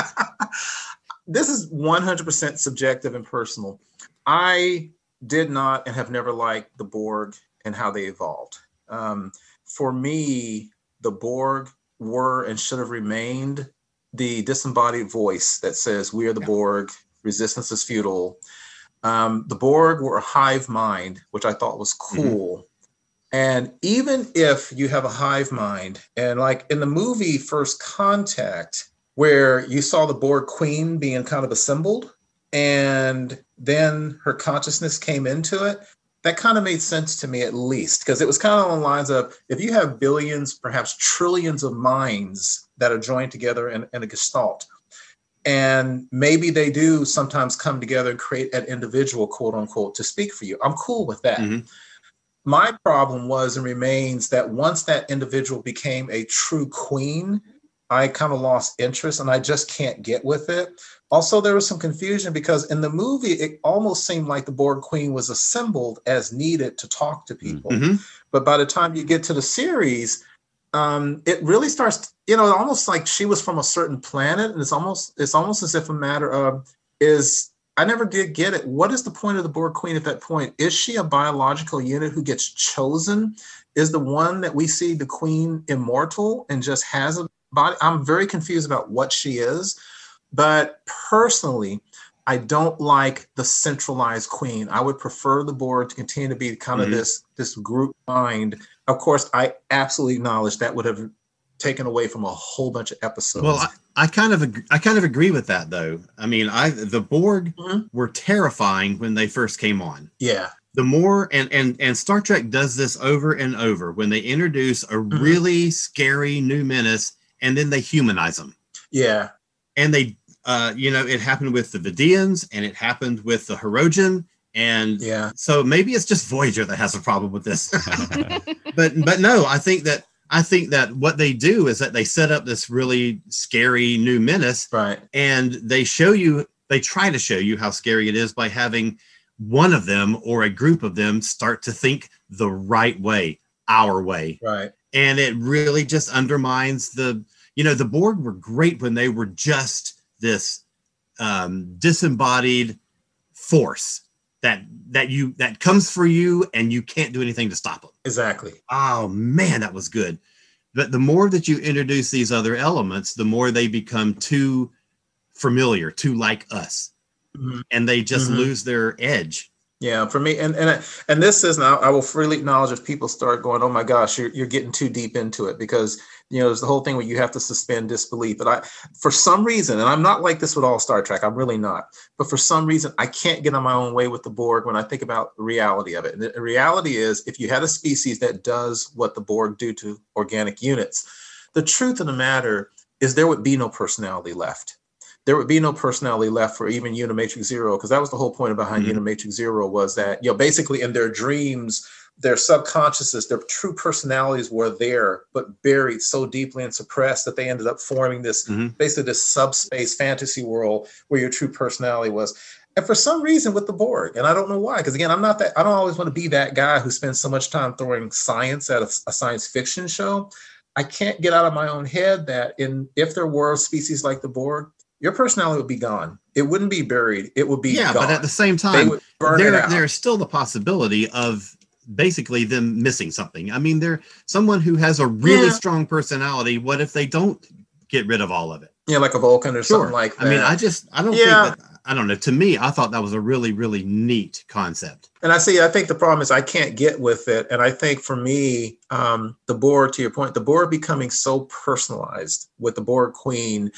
This is 100% subjective and personal. I did not and have never liked the Borg and how they evolved. For me, the Borg were and should have remained the disembodied voice that says, "We are the Borg, resistance is futile." The Borg were a hive mind, which I thought was cool. And even if you have a hive mind, and like in the movie First Contact, where you saw the Borg Queen being kind of assembled, and then her consciousness came into it, that kind of made sense to me, at least, because it was kind of on the lines of, if you have billions, perhaps trillions of minds that are joined together in a gestalt, and maybe they do sometimes come together and create an individual, quote unquote, to speak for you. I'm cool with that. My problem was and remains that once that individual became a true queen, I kind of lost interest and I just can't get with it. Also, there was some confusion because in the movie, it almost seemed like the Borg Queen was assembled as needed to talk to people. But by the time you get to the series, it really starts, almost like she was from a certain planet. And it's almost as if a matter of I never did get it. What is the point of the Borg Queen at that point? Is she a biological unit who gets chosen? Is the one that we see the Queen immortal and just has a body? I'm very confused about what she is. But personally, I don't like the centralized Queen. I would prefer the Borg to continue to be kind of this group mind. Of course, I absolutely acknowledge that would have taken away from a whole bunch of episodes. Well, I kind of agree with that, though. I mean, the Borg were terrifying when they first came on. Yeah. The more and Star Trek does this over and over when they introduce a really scary new menace and then they humanize them. Yeah. And they, it happened with the Vidians and it happened with the Hirogen. And so maybe it's just Voyager that has a problem with this. but no, I think that what they do is that they set up this really scary new menace, right? And they try to show you how scary it is by having one of them or a group of them start to think the right way, our way, right? And it really just undermines the Borg were great when they were just this disembodied force that comes for you and you can't do anything to stop them. Exactly. Oh man, that was good. But the more that you introduce these other elements, the more they become too familiar, too like us, and they just lose their edge. Yeah, for me, and this is now, I will freely acknowledge if people start going, oh my gosh, you're getting too deep into it, because there's the whole thing where you have to suspend disbelief. But for some reason, and I'm not like this with all Star Trek, I'm really not. But for some reason, I can't get on my own way with the Borg when I think about the reality of it. And the reality is, if you had a species that does what the Borg do to organic units, the truth of the matter is there would be no personality left. There would be no personality left for even Unimatrix Zero, because that was the whole point behind Unimatrix Zero, was that, basically in their dreams, their subconsciouses, their true personalities were there, but buried so deeply and suppressed that they ended up forming this, basically this subspace fantasy world where your true personality was. And for some reason with the Borg, and I don't know why, because again, I don't always want to be that guy who spends so much time throwing science at a science fiction show. I can't get out of my own head that if there were a species like the Borg, your personality would be gone. It wouldn't be buried. It would be gone. But at the same time, there's still the possibility of basically them missing something. I mean, they're someone who has a really strong personality. What if they don't get rid of all of it? Yeah, like a Vulcan or something like that. I mean, I don't think that, I don't know. To me, I thought that was a really, really neat concept. And I think the problem is I can't get with it. And I think for me, the Borg, to your point, the Borg becoming so personalized with the Borg Queen,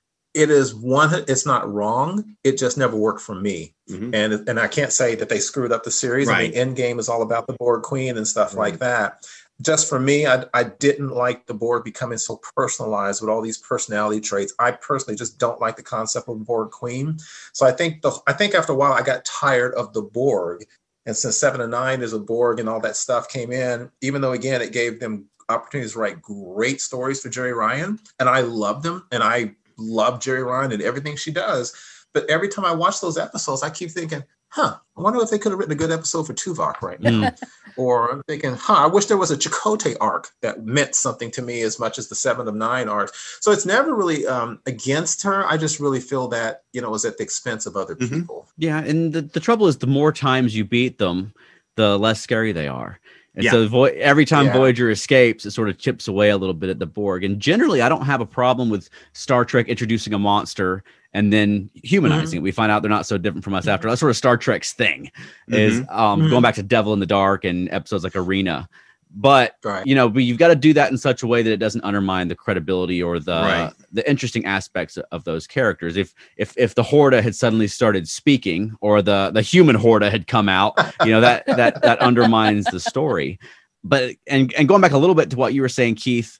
it's not wrong. It just never worked for me. And I can't say that they screwed up the series. Right. I mean, Endgame is all about the Borg Queen and stuff like that. Just for me, I didn't like the Borg becoming so personalized with all these personality traits. I personally just don't like the concept of Borg Queen. So I think after a while I got tired of the Borg. And since 7 and 9 is a Borg and all that stuff came in, even though again it gave them opportunities to write great stories for Jeri Ryan, and I loved them, and I love Jeri Ryan and everything she does. But every time I watch those episodes, I keep thinking, I wonder if they could have written a good episode for Tuvok right now. Or I'm thinking, I wish there was a Chakotay arc that meant something to me as much as the 7 of 9 arc. So it's never really against her. I just really feel that, it was at the expense of other people. Yeah. And the trouble is, the more times you beat them, the less scary they are. And so every time Voyager escapes, it sort of chips away a little bit at the Borg. And generally, I don't have a problem with Star Trek introducing a monster and then humanizing it. We find out they're not so different from us after. That's sort of Star Trek's thing, is going back to Devil in the Dark and episodes like Arena. But, but you've got to do that in such a way that it doesn't undermine the credibility or the interesting aspects of those characters. If the Horta had suddenly started speaking, or the human Horta had come out, that undermines the story. But and going back a little bit to what you were saying, Keith,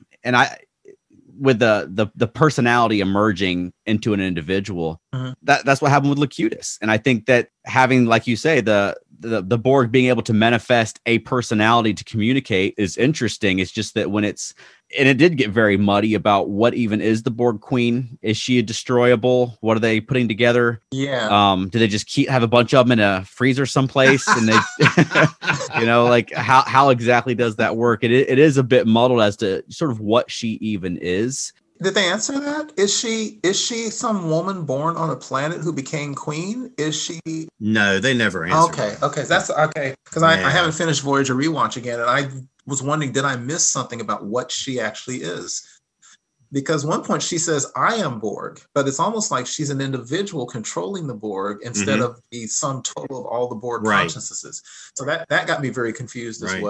with the personality emerging into an individual, that's what happened with Locutus. And I think that having, like you say, the Borg being able to manifest a personality to communicate is interesting. It's just that it did get very muddy about what even is the Borg Queen. Is she a destroyable? What are they putting together? Yeah. Do they just have a bunch of them in a freezer someplace? And they, like how exactly does that work? It is a bit muddled as to sort of what she even is. Did they answer that? Is she some woman born on a planet who became queen? Is she? No, they never answered. Okay. That's okay. Because I haven't finished Voyager Rewatch again, and I was wondering, did I miss something about what she actually is? Because one point she says, I am Borg, but it's almost like she's an individual controlling the Borg instead of the sum total of all the Borg consciousnesses. So that got me very confused as well.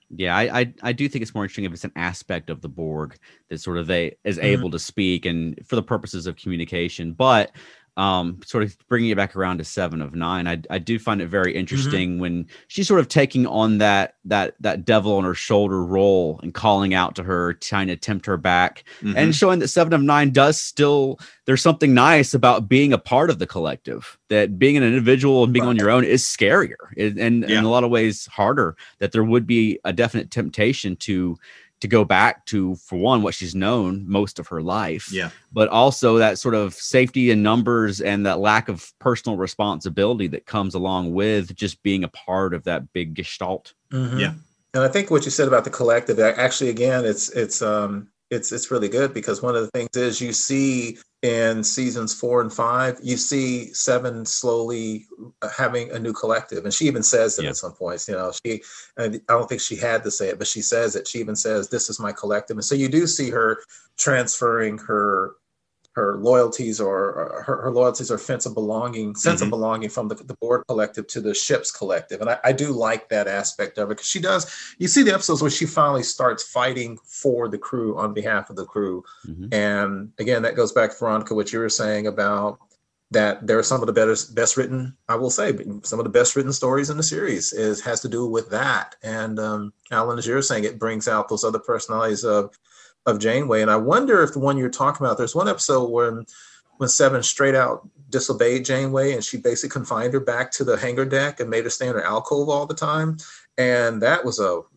Yeah, I do think it's more interesting if it's an aspect of the Borg that sort of they is Mhm. able to speak and for the purposes of communication. But sort of bringing it back around to Seven of Nine, I do find it very interesting when she's sort of taking on that devil on her shoulder role and calling out to her, trying to tempt her back, and showing that Seven of Nine does still, there's something nice about being a part of the collective, that being an individual and being on your own is scarier and in a lot of ways harder, that there would be a definite temptation to go back to, for one, what she's known most of her life, but also that sort of safety in numbers and that lack of personal responsibility that comes along with just being a part of that big gestalt. And I think what you said about the collective, actually, again, it's really good, because one of the things is you see in seasons 4 and 5, you see Seven slowly having a new collective, and she even says it at some points. And I don't think she had to say it, but she says it. She even says, "This is my collective," and so you do see her transferring her loyalties or her loyalties or sense of belonging from the Borg collective to the ship's collective. And I do like that aspect of it, because you see the episodes where she finally starts fighting for the crew on behalf of the crew. And again, that goes back, Veronica, what you were saying about that there are some of the best written, I will say, some of the best written stories in the series has to do with that. And Alan, as you're saying, it brings out those other personalities of Janeway. And I wonder if the one you're talking about, there's one episode when Seven straight out disobeyed Janeway, and she basically confined her back to the hangar deck and made her stay in her alcove all the time. And that was a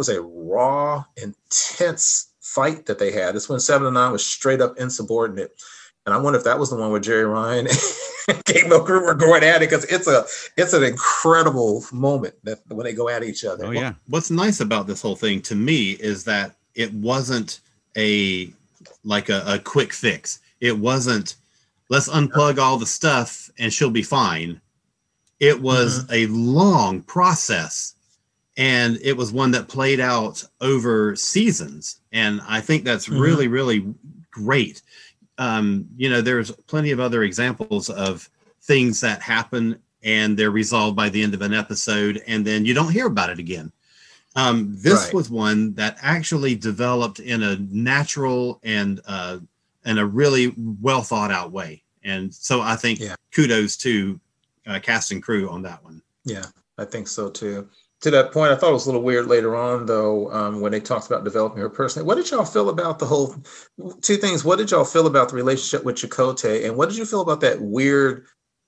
raw, intense fight that they had. It's when 7 and 9 was straight up insubordinate. And I wonder if that was the one where Jerry Ryan and Gabriel Crew were going at it, because it's an incredible moment when they go at each other. Oh, yeah. What's nice about this whole thing to me is that it wasn't a quick fix. It wasn't, let's unplug all the stuff and she'll be fine. It was a long process, and it was one that played out over seasons. And I think that's really, really great. There's plenty of other examples of things that happen and they're resolved by the end of an episode, and then you don't hear about it again. This was one that actually developed in a natural and a really well thought out way. And so I think kudos to cast and crew on that one. Yeah, I think so too. To that point, I thought it was a little weird later on, though, when they talked about developing her personally. What did y'all feel about the whole two things? What did y'all feel about the relationship with Chakotay? And what did you feel about that weird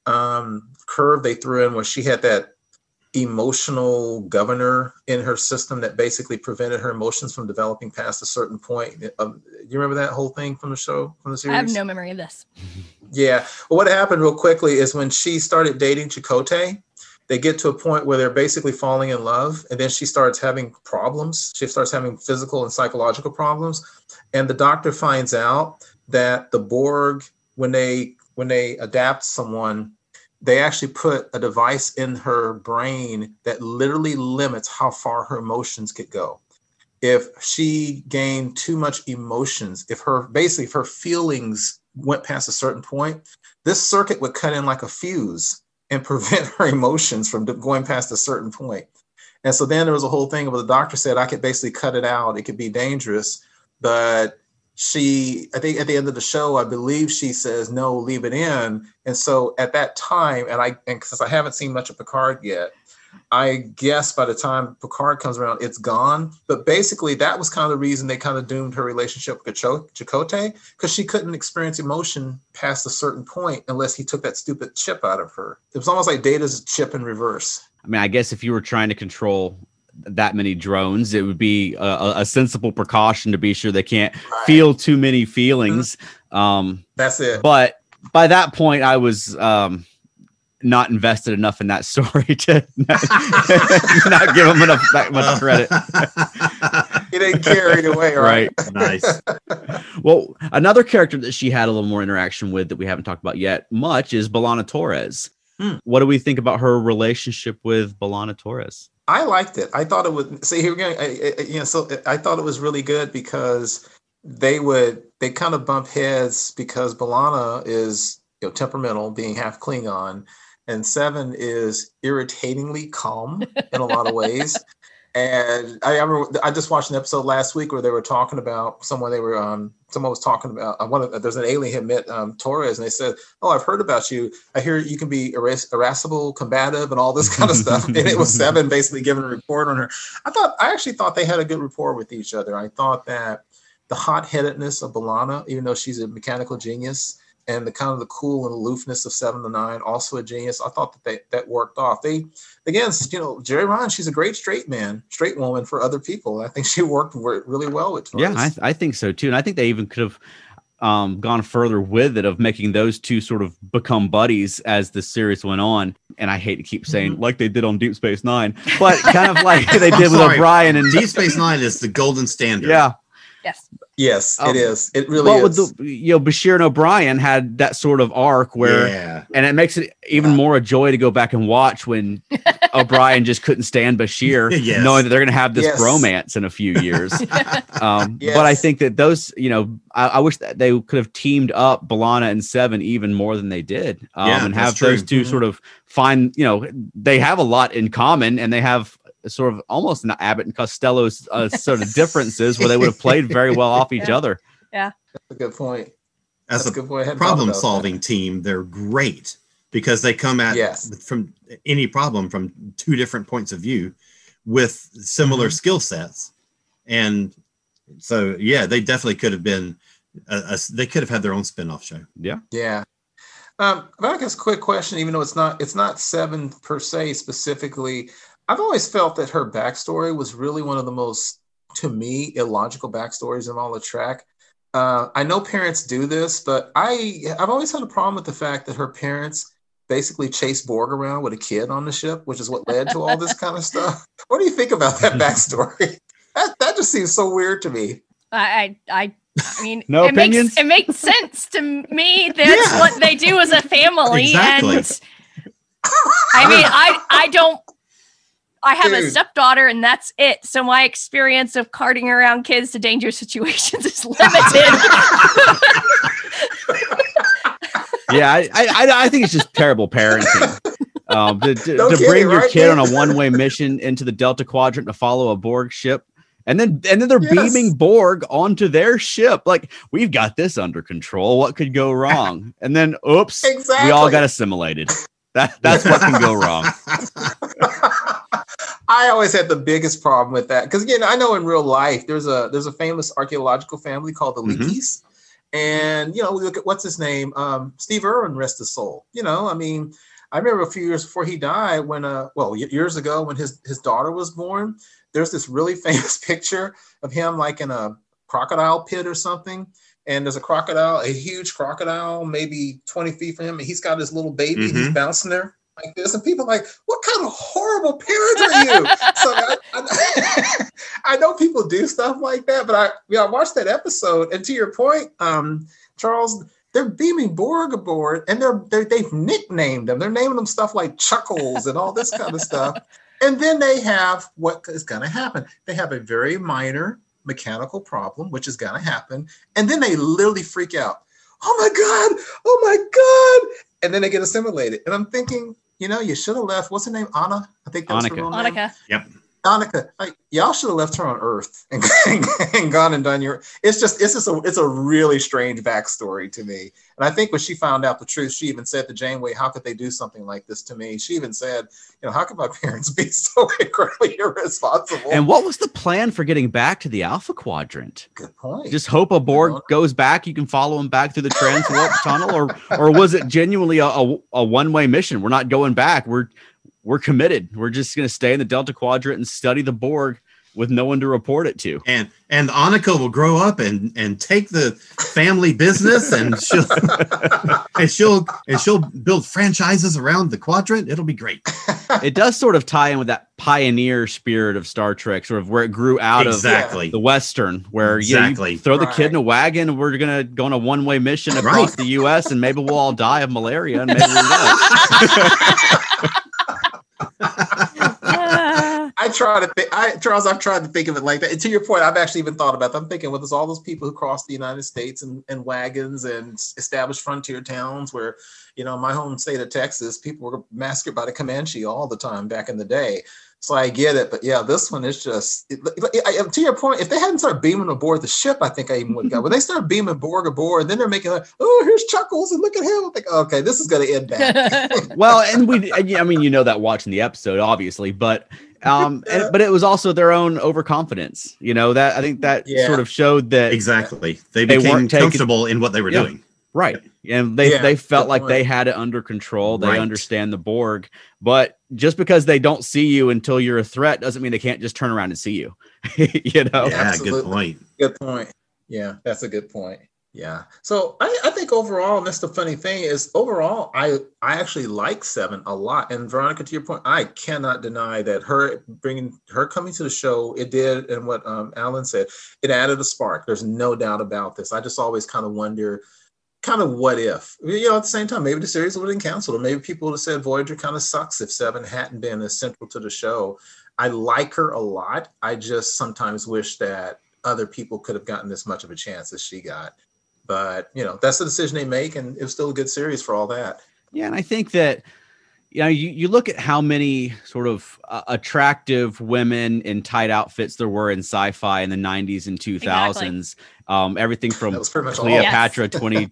curve they threw in where she had that emotional governor in her system that basically prevented her emotions from developing past a certain point? You remember that whole thing from the show, from the series? I have no memory of this. Yeah. Well, what happened real quickly is when she started dating Chakotay, they get to a point where they're basically falling in love, and then she starts having problems. She starts having physical and psychological problems. And the doctor finds out that the Borg, when they adapt someone, they actually put a device in her brain that literally limits how far her emotions could go. If she gained too much emotions, if her feelings went past a certain point, this circuit would cut in like a fuse and prevent her emotions from going past a certain point. And so then there was a whole thing where the doctor said, I could basically cut it out. It could be dangerous. But I think at the end of the show, I believe she says, no, leave it in. And so at that time, and because I haven't seen much of Picard yet, I guess by the time Picard comes around, it's gone. But basically, that was kind of the reason they kind of doomed her relationship with Chakotay, because she couldn't experience emotion past a certain point unless he took that stupid chip out of her. It was almost like Data's chip in reverse. I mean, I guess if you were trying to control that many drones, it would be a sensible precaution to be sure they can't feel too many feelings. That's it. But by that point, I was not invested enough in that story to not give him that much credit. He didn't carry it away, right? Nice. Well, another character that she had a little more interaction with that we haven't talked about yet much is B'Elanna Torres. What do we think about her relationship with B'Elanna Torres? I liked it. I thought it would. See, here again. So I thought it was really good because they kind of bump heads because B'Elanna is temperamental, being half Klingon, and Seven is irritatingly calm in a lot of ways. And I remember I just watched an episode last week where they were talking about someone was talking about there's an alien who met Torres, and they said, "Oh, I've heard about you. I hear you can be irascible, combative, and all this kind of stuff." And it was Seven basically giving a report on her. I actually thought they had a good rapport with each other. I thought that the hot-headedness of B'Elanna, even though she's a mechanical genius, and the kind of the cool and aloofness of 7 to 9, also a genius. I thought that worked off. Jerry Ryan, she's a great straight woman for other people. I think she worked really well with Torres. Yeah, I think so too. And I think they even could have gone further with it, of making those two sort of become buddies as the series went on. And I hate to keep saying like they did on Deep Space Nine, but kind of like they did with O'Brien and Deep Space Nine is the golden standard. Yeah. Yes, it is. It really is. Bashir and O'Brien had that sort of arc where, and it makes it even more a joy to go back and watch when O'Brien just couldn't stand Bashir, knowing that they're going to have this bromance in a few years. But I think that those, I wish that they could have teamed up B'Elanna and Seven even more than they did, and have those two sort of find, they have a lot in common, and they have sort of almost an Abbott and Costello sort of differences where they would have played very well off each other. Yeah, that's a good point. As a problem-solving team, they're great because they come at from any problem from two different points of view with similar skill sets, and so they definitely could have been. They could have had their own spin-off show. Yeah. But I guess quick question, even though it's not Seven per se specifically. I've always felt that her backstory was really one of the most, to me, illogical backstories in all the Trek. I know parents do this, but I've always had a problem with the fact that her parents basically chased Borg around with a kid on the ship, which is what led to all this kind of stuff. What do you think about that backstory? That just seems so weird to me. I mean, no opinions? It makes sense to me. That's what they do as a family. Exactly. And I mean, I don't. I have a stepdaughter, and that's it. So my experience of carting around kids to dangerous situations is limited. I think it's just terrible parenting. To bring your kid on a one-way mission into the Delta Quadrant to follow a Borg ship, and then they're beaming Borg onto their ship. Like, we've got this under control. What could go wrong? And then, oops, we all got assimilated. That's what can go wrong. I always had the biggest problem with that because, I know in real life there's a famous archaeological family called the Leakeys, and we look at what's his name, Steve Irwin, rest his soul. I mean, I remember a few years before he died, when years ago when his daughter was born, there's this really famous picture of him like in a crocodile pit or something. And there's a huge crocodile, maybe 20 feet from him. And he's got his little baby and he's bouncing there like this. And people are like, what kind of horrible parents are you? So I know people do stuff like that, but I watched that episode. And to your point, Charles, they're beaming Borg aboard and they've nicknamed them. They're naming them stuff like Chuckles and all this kind of stuff. And then they have what is going to happen. They have a very minor mechanical problem, which is going to happen. And then they literally freak out. Oh my God. And then they get assimilated. And I'm thinking, you should have left. What's her name? Anna? I think that's her real name. Annika. Yep. Annika, y'all should have left her on Earth and gone and done it's a really strange backstory to me. And I think when she found out the truth, she even said to Janeway, how could they do something like this to me? She even said, how could my parents be so incredibly irresponsible? And what was the plan for getting back to the Alpha Quadrant? Good point. Just hope a Borg goes back. You can follow him back through the transwarp tunnel, or was it genuinely a one-way mission? We're not going back. We're committed. We're just going to stay in the Delta Quadrant and study the Borg with no one to report it to. And Annika will grow up and take the family business, and she'll build franchises around the quadrant. It'll be great. It does sort of tie in with that pioneer spirit of Star Trek, sort of where it grew out of the Western, where you throw the kid in a wagon and we're going to go on a one-way mission across the U.S. and maybe we'll all die of malaria and maybe we won't. Charles, I've tried to think of it like that. And to your point, I've actually even thought about that. I'm thinking, there's all those people who crossed the United States in wagons and established frontier towns where, my home state of Texas, people were massacred by the Comanche all the time back in the day. So I get it, but yeah, this one is just to your point. If they hadn't started beaming aboard the ship, I think I even would have got. When they started beaming Borg aboard, and then they're making like, oh, here's Chuckles, and look at him. I'm like, okay, this is going to end bad. Well, and I mean, you know that watching the episode, obviously, but but it was also their own overconfidence. You know that I think that sort of showed that exactly they became comfortable in what they were doing. Right. And they felt like they had it under control. They understand the Borg, but just because they don't see you until you're a threat doesn't mean they can't just turn around and see you. You know? Yeah, good point. Good point. Yeah, that's a good point. Yeah. So I think overall, and that's the funny thing is overall, I actually like Seven a lot. And Veronica, to your point, I cannot deny that her coming to the show, it did, and what Alan said, it added a spark. There's no doubt about this. I just always kind of wonder, kind of what if, you know, at the same time, maybe the series would have been canceled, or maybe people would have said Voyager kind of sucks if Seven hadn't been as central to the show. I like her a lot. I just sometimes wish that other people could have gotten as much of a chance as she got. But, you know, that's the decision they make, and it was still a good series for all that. Yeah, and I think that, you know, you look at how many sort of attractive women in tight outfits there were in sci-fi in the 90s and 2000s. Exactly. Everything from Cleopatra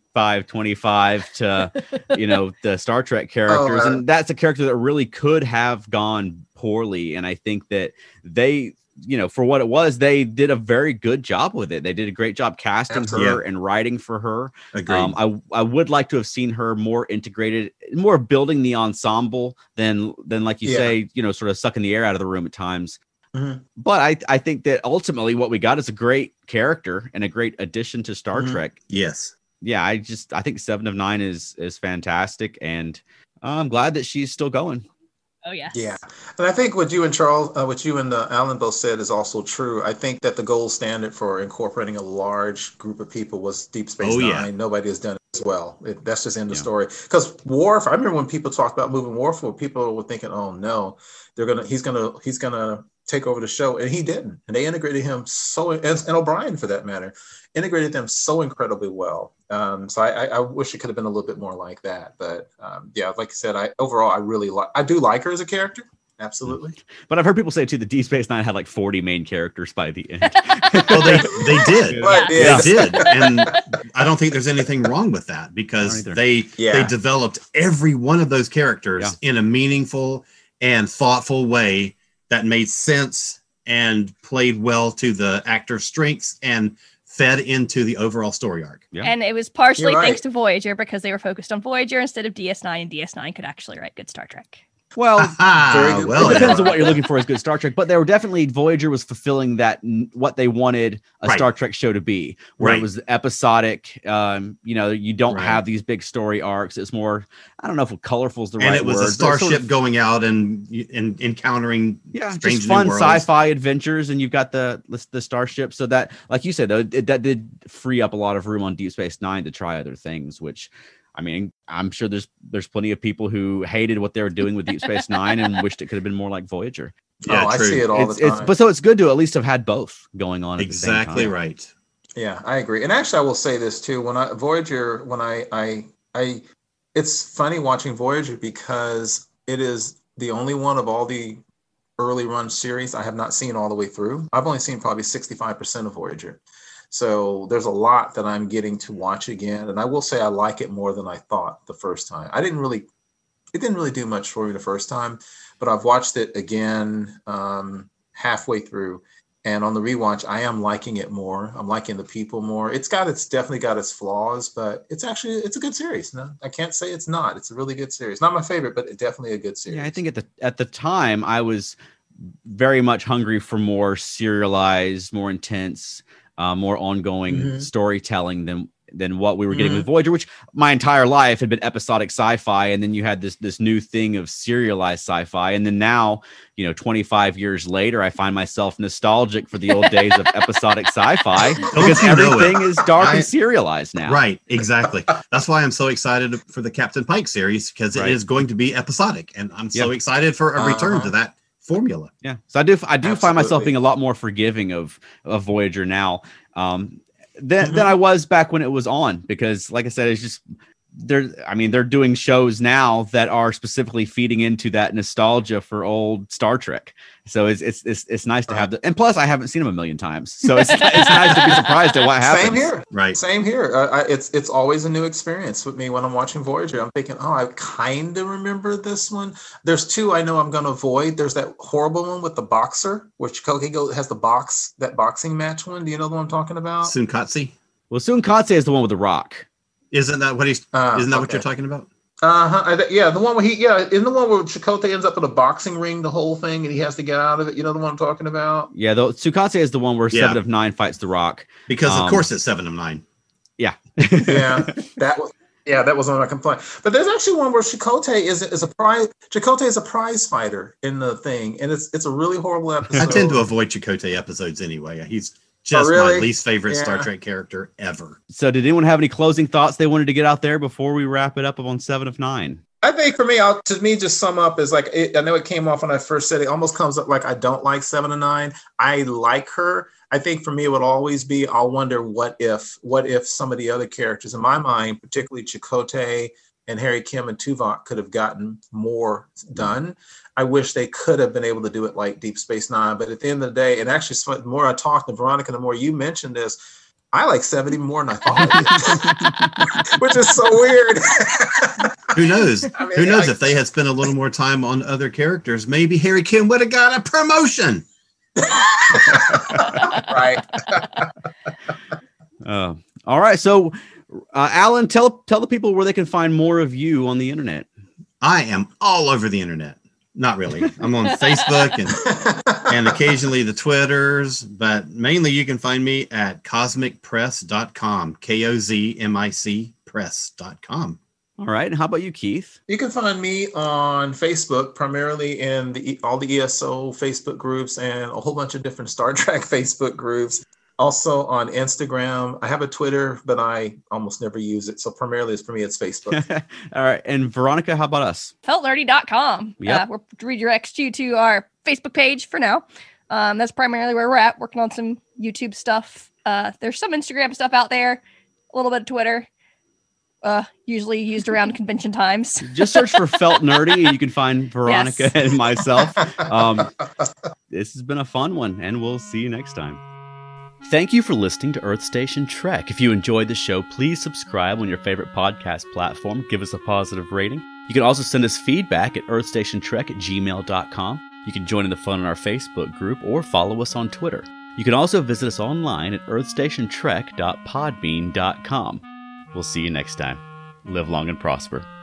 25 to, you know, the Star Trek characters. And that's a character that really could have gone poorly. And I think that they, you know, for what it was, they did a very good job with it. They did a great job casting her and writing for her. Agreed. I would like to have seen her more integrated, more building the ensemble than like you say, you know, sort of sucking the air out of the room at times. Mm-hmm. But I think that ultimately what we got is a great character and a great addition to Star Trek. Yes. Yeah, I think 7 of 9 is fantastic, and I'm glad that she's still going. Oh, yes. Yeah. And I think what you and Charles, what you and Alan both said is also true. I think that the gold standard for incorporating a large group of people was Deep Space Nine. Yeah. Nobody has done it as well. That's just in the story. Because Worf, I remember when people talked about moving Worf, people were thinking, oh no, he's gonna take over the show, and he didn't. And they integrated him and O'Brien for that matter, integrated them so incredibly well. So I wish it could have been a little bit more like that. But yeah, like I said, I do like her as a character. Absolutely. But I've heard people say too, the Deep Space Nine had like 40 main characters by the end. Well, they did. They did. And I don't think there's anything wrong with that, because they developed every one of those characters in a meaningful and thoughtful way that made sense and played well to the actor's strengths and fed into the overall story arc. Yeah. And it was partially thanks to Voyager, because they were focused on Voyager instead of DS9, and DS9 could actually write good Star Trek. Well, it depends on what you're looking for as good Star Trek, but they were definitely, Voyager was fulfilling that, what they wanted a Star Trek show to be, where it was episodic. You know, you don't have these big story arcs. It's more, I don't know if colorful is the right word. And it was a starship going out and encountering strange just fun sci-fi adventures, and you've got the starship. So that, like you said, though, that did free up a lot of room on Deep Space Nine to try other things, which, I mean, I'm sure there's plenty of people who hated what they were doing with Deep Space Nine and wished it could have been more like Voyager. Yeah, I see it all the time. But so it's good to at least have had both going on. Exactly right. Yeah, I agree. And actually, I will say this too: it's funny watching Voyager, because it is the only one of all the early run series I have not seen all the way through. I've only seen probably 65% of Voyager. So there's a lot that I'm getting to watch again. And I will say I like it more than I thought the first time. It didn't really do much for me the first time, but I've watched it again halfway through. And on the rewatch, I am liking it more. I'm liking the people more. It's definitely got its flaws, but it's a good series. No, I can't say it's not. It's a really good series. Not my favorite, but definitely a good series. Yeah, I think at the time I was very much hungry for more serialized, more intense, more ongoing storytelling than what we were getting with Voyager, which my entire life had been episodic sci-fi, and then you had this new thing of serialized sci-fi, and then now, 25 years later, I find myself nostalgic for the old days of episodic sci-fi, because everything is dark and serialized now. Right, exactly. That's why I'm so excited for the Captain Pike series, because it is going to be episodic, and I'm so excited for a return to that formula. Yeah, so I do find myself being a lot more forgiving of Voyager now than I was back when it was on, because like I said, it's just they're doing shows now that are specifically feeding into that nostalgia for old Star Trek. So it's nice to have that. And plus, I haven't seen them a million times, so it's nice to be surprised at what happens. Same here, Right? Same here. It's always a new experience with me when I'm watching Voyager. I'm thinking, oh, I kind of remember this one. There's two I know I'm going to avoid. There's that horrible one with the boxer, which Chakotay has that boxing match one. Do you know the one I'm talking about? Sunkatse. Well, Sunkatse is the one with the rock. Isn't that what he's? Isn't that what okay. you're talking about? Yeah, the one where in the one where Chakotay ends up in a boxing ring, the whole thing, and he has to get out of it. You know the one I'm talking about? Yeah, Sunkatse is the one where 7 of 9 fights the rock. Because of course it's 7 of 9. Yeah. Yeah, that was one of my complaints. But there's actually one where Chakotay is a prize. Chakotay is a prize fighter in the thing, and it's a really horrible episode. I tend to avoid Chakotay episodes anyway. He's just my least favorite Star Trek character ever. So did anyone have any closing thoughts they wanted to get out there before we wrap it up on 7 of 9? I think for me, just sum up is like, I know it came off when I first said it, almost comes up like I don't like 7 of 9. I like her. I think for me, it would always be, I'll wonder what if some of the other characters in my mind, particularly Chakotay and Harry Kim and Tuvok, could have gotten more done. I wish they could have been able to do it like Deep Space Nine. But at the end of the day, and actually the more I talked to Veronica, the more you mentioned this, I like 7 even more than I thought, which is so weird. Who knows? Who knows if they had spent a little more time on other characters, maybe Harry Kim would have got a promotion. Right. All right. So, Alan, tell the people where they can find more of you on the internet. I am all over the internet. Not really. I'm on Facebook and occasionally the Twitters, but mainly you can find me at cosmicpress.com, KOZMIC press.com. All right. And how about you, Keith? You can find me on Facebook, primarily in all the ESO Facebook groups and a whole bunch of different Star Trek Facebook groups. Also on Instagram. I have a Twitter, but I almost never use it. So primarily for me, it's Facebook. All right. And Veronica, how about us? Feltnerdy.com. Yep. Redirects you to our Facebook page for now. That's primarily where we're at, working on some YouTube stuff. There's some Instagram stuff out there, a little bit of Twitter. Usually used around convention times. Just search for Felt Nerdy and you can find Veronica and myself. This has been a fun one, and we'll see you next time. Thank you for listening to Earth Station Trek. If you enjoyed the show, please subscribe on your favorite podcast platform. Give us a positive rating. You can also send us feedback at earthstationtrek@gmail.com. You can join in the fun on our Facebook group or follow us on Twitter. You can also visit us online at earthstationtrek.podbean.com. We'll see you next time. Live long and prosper.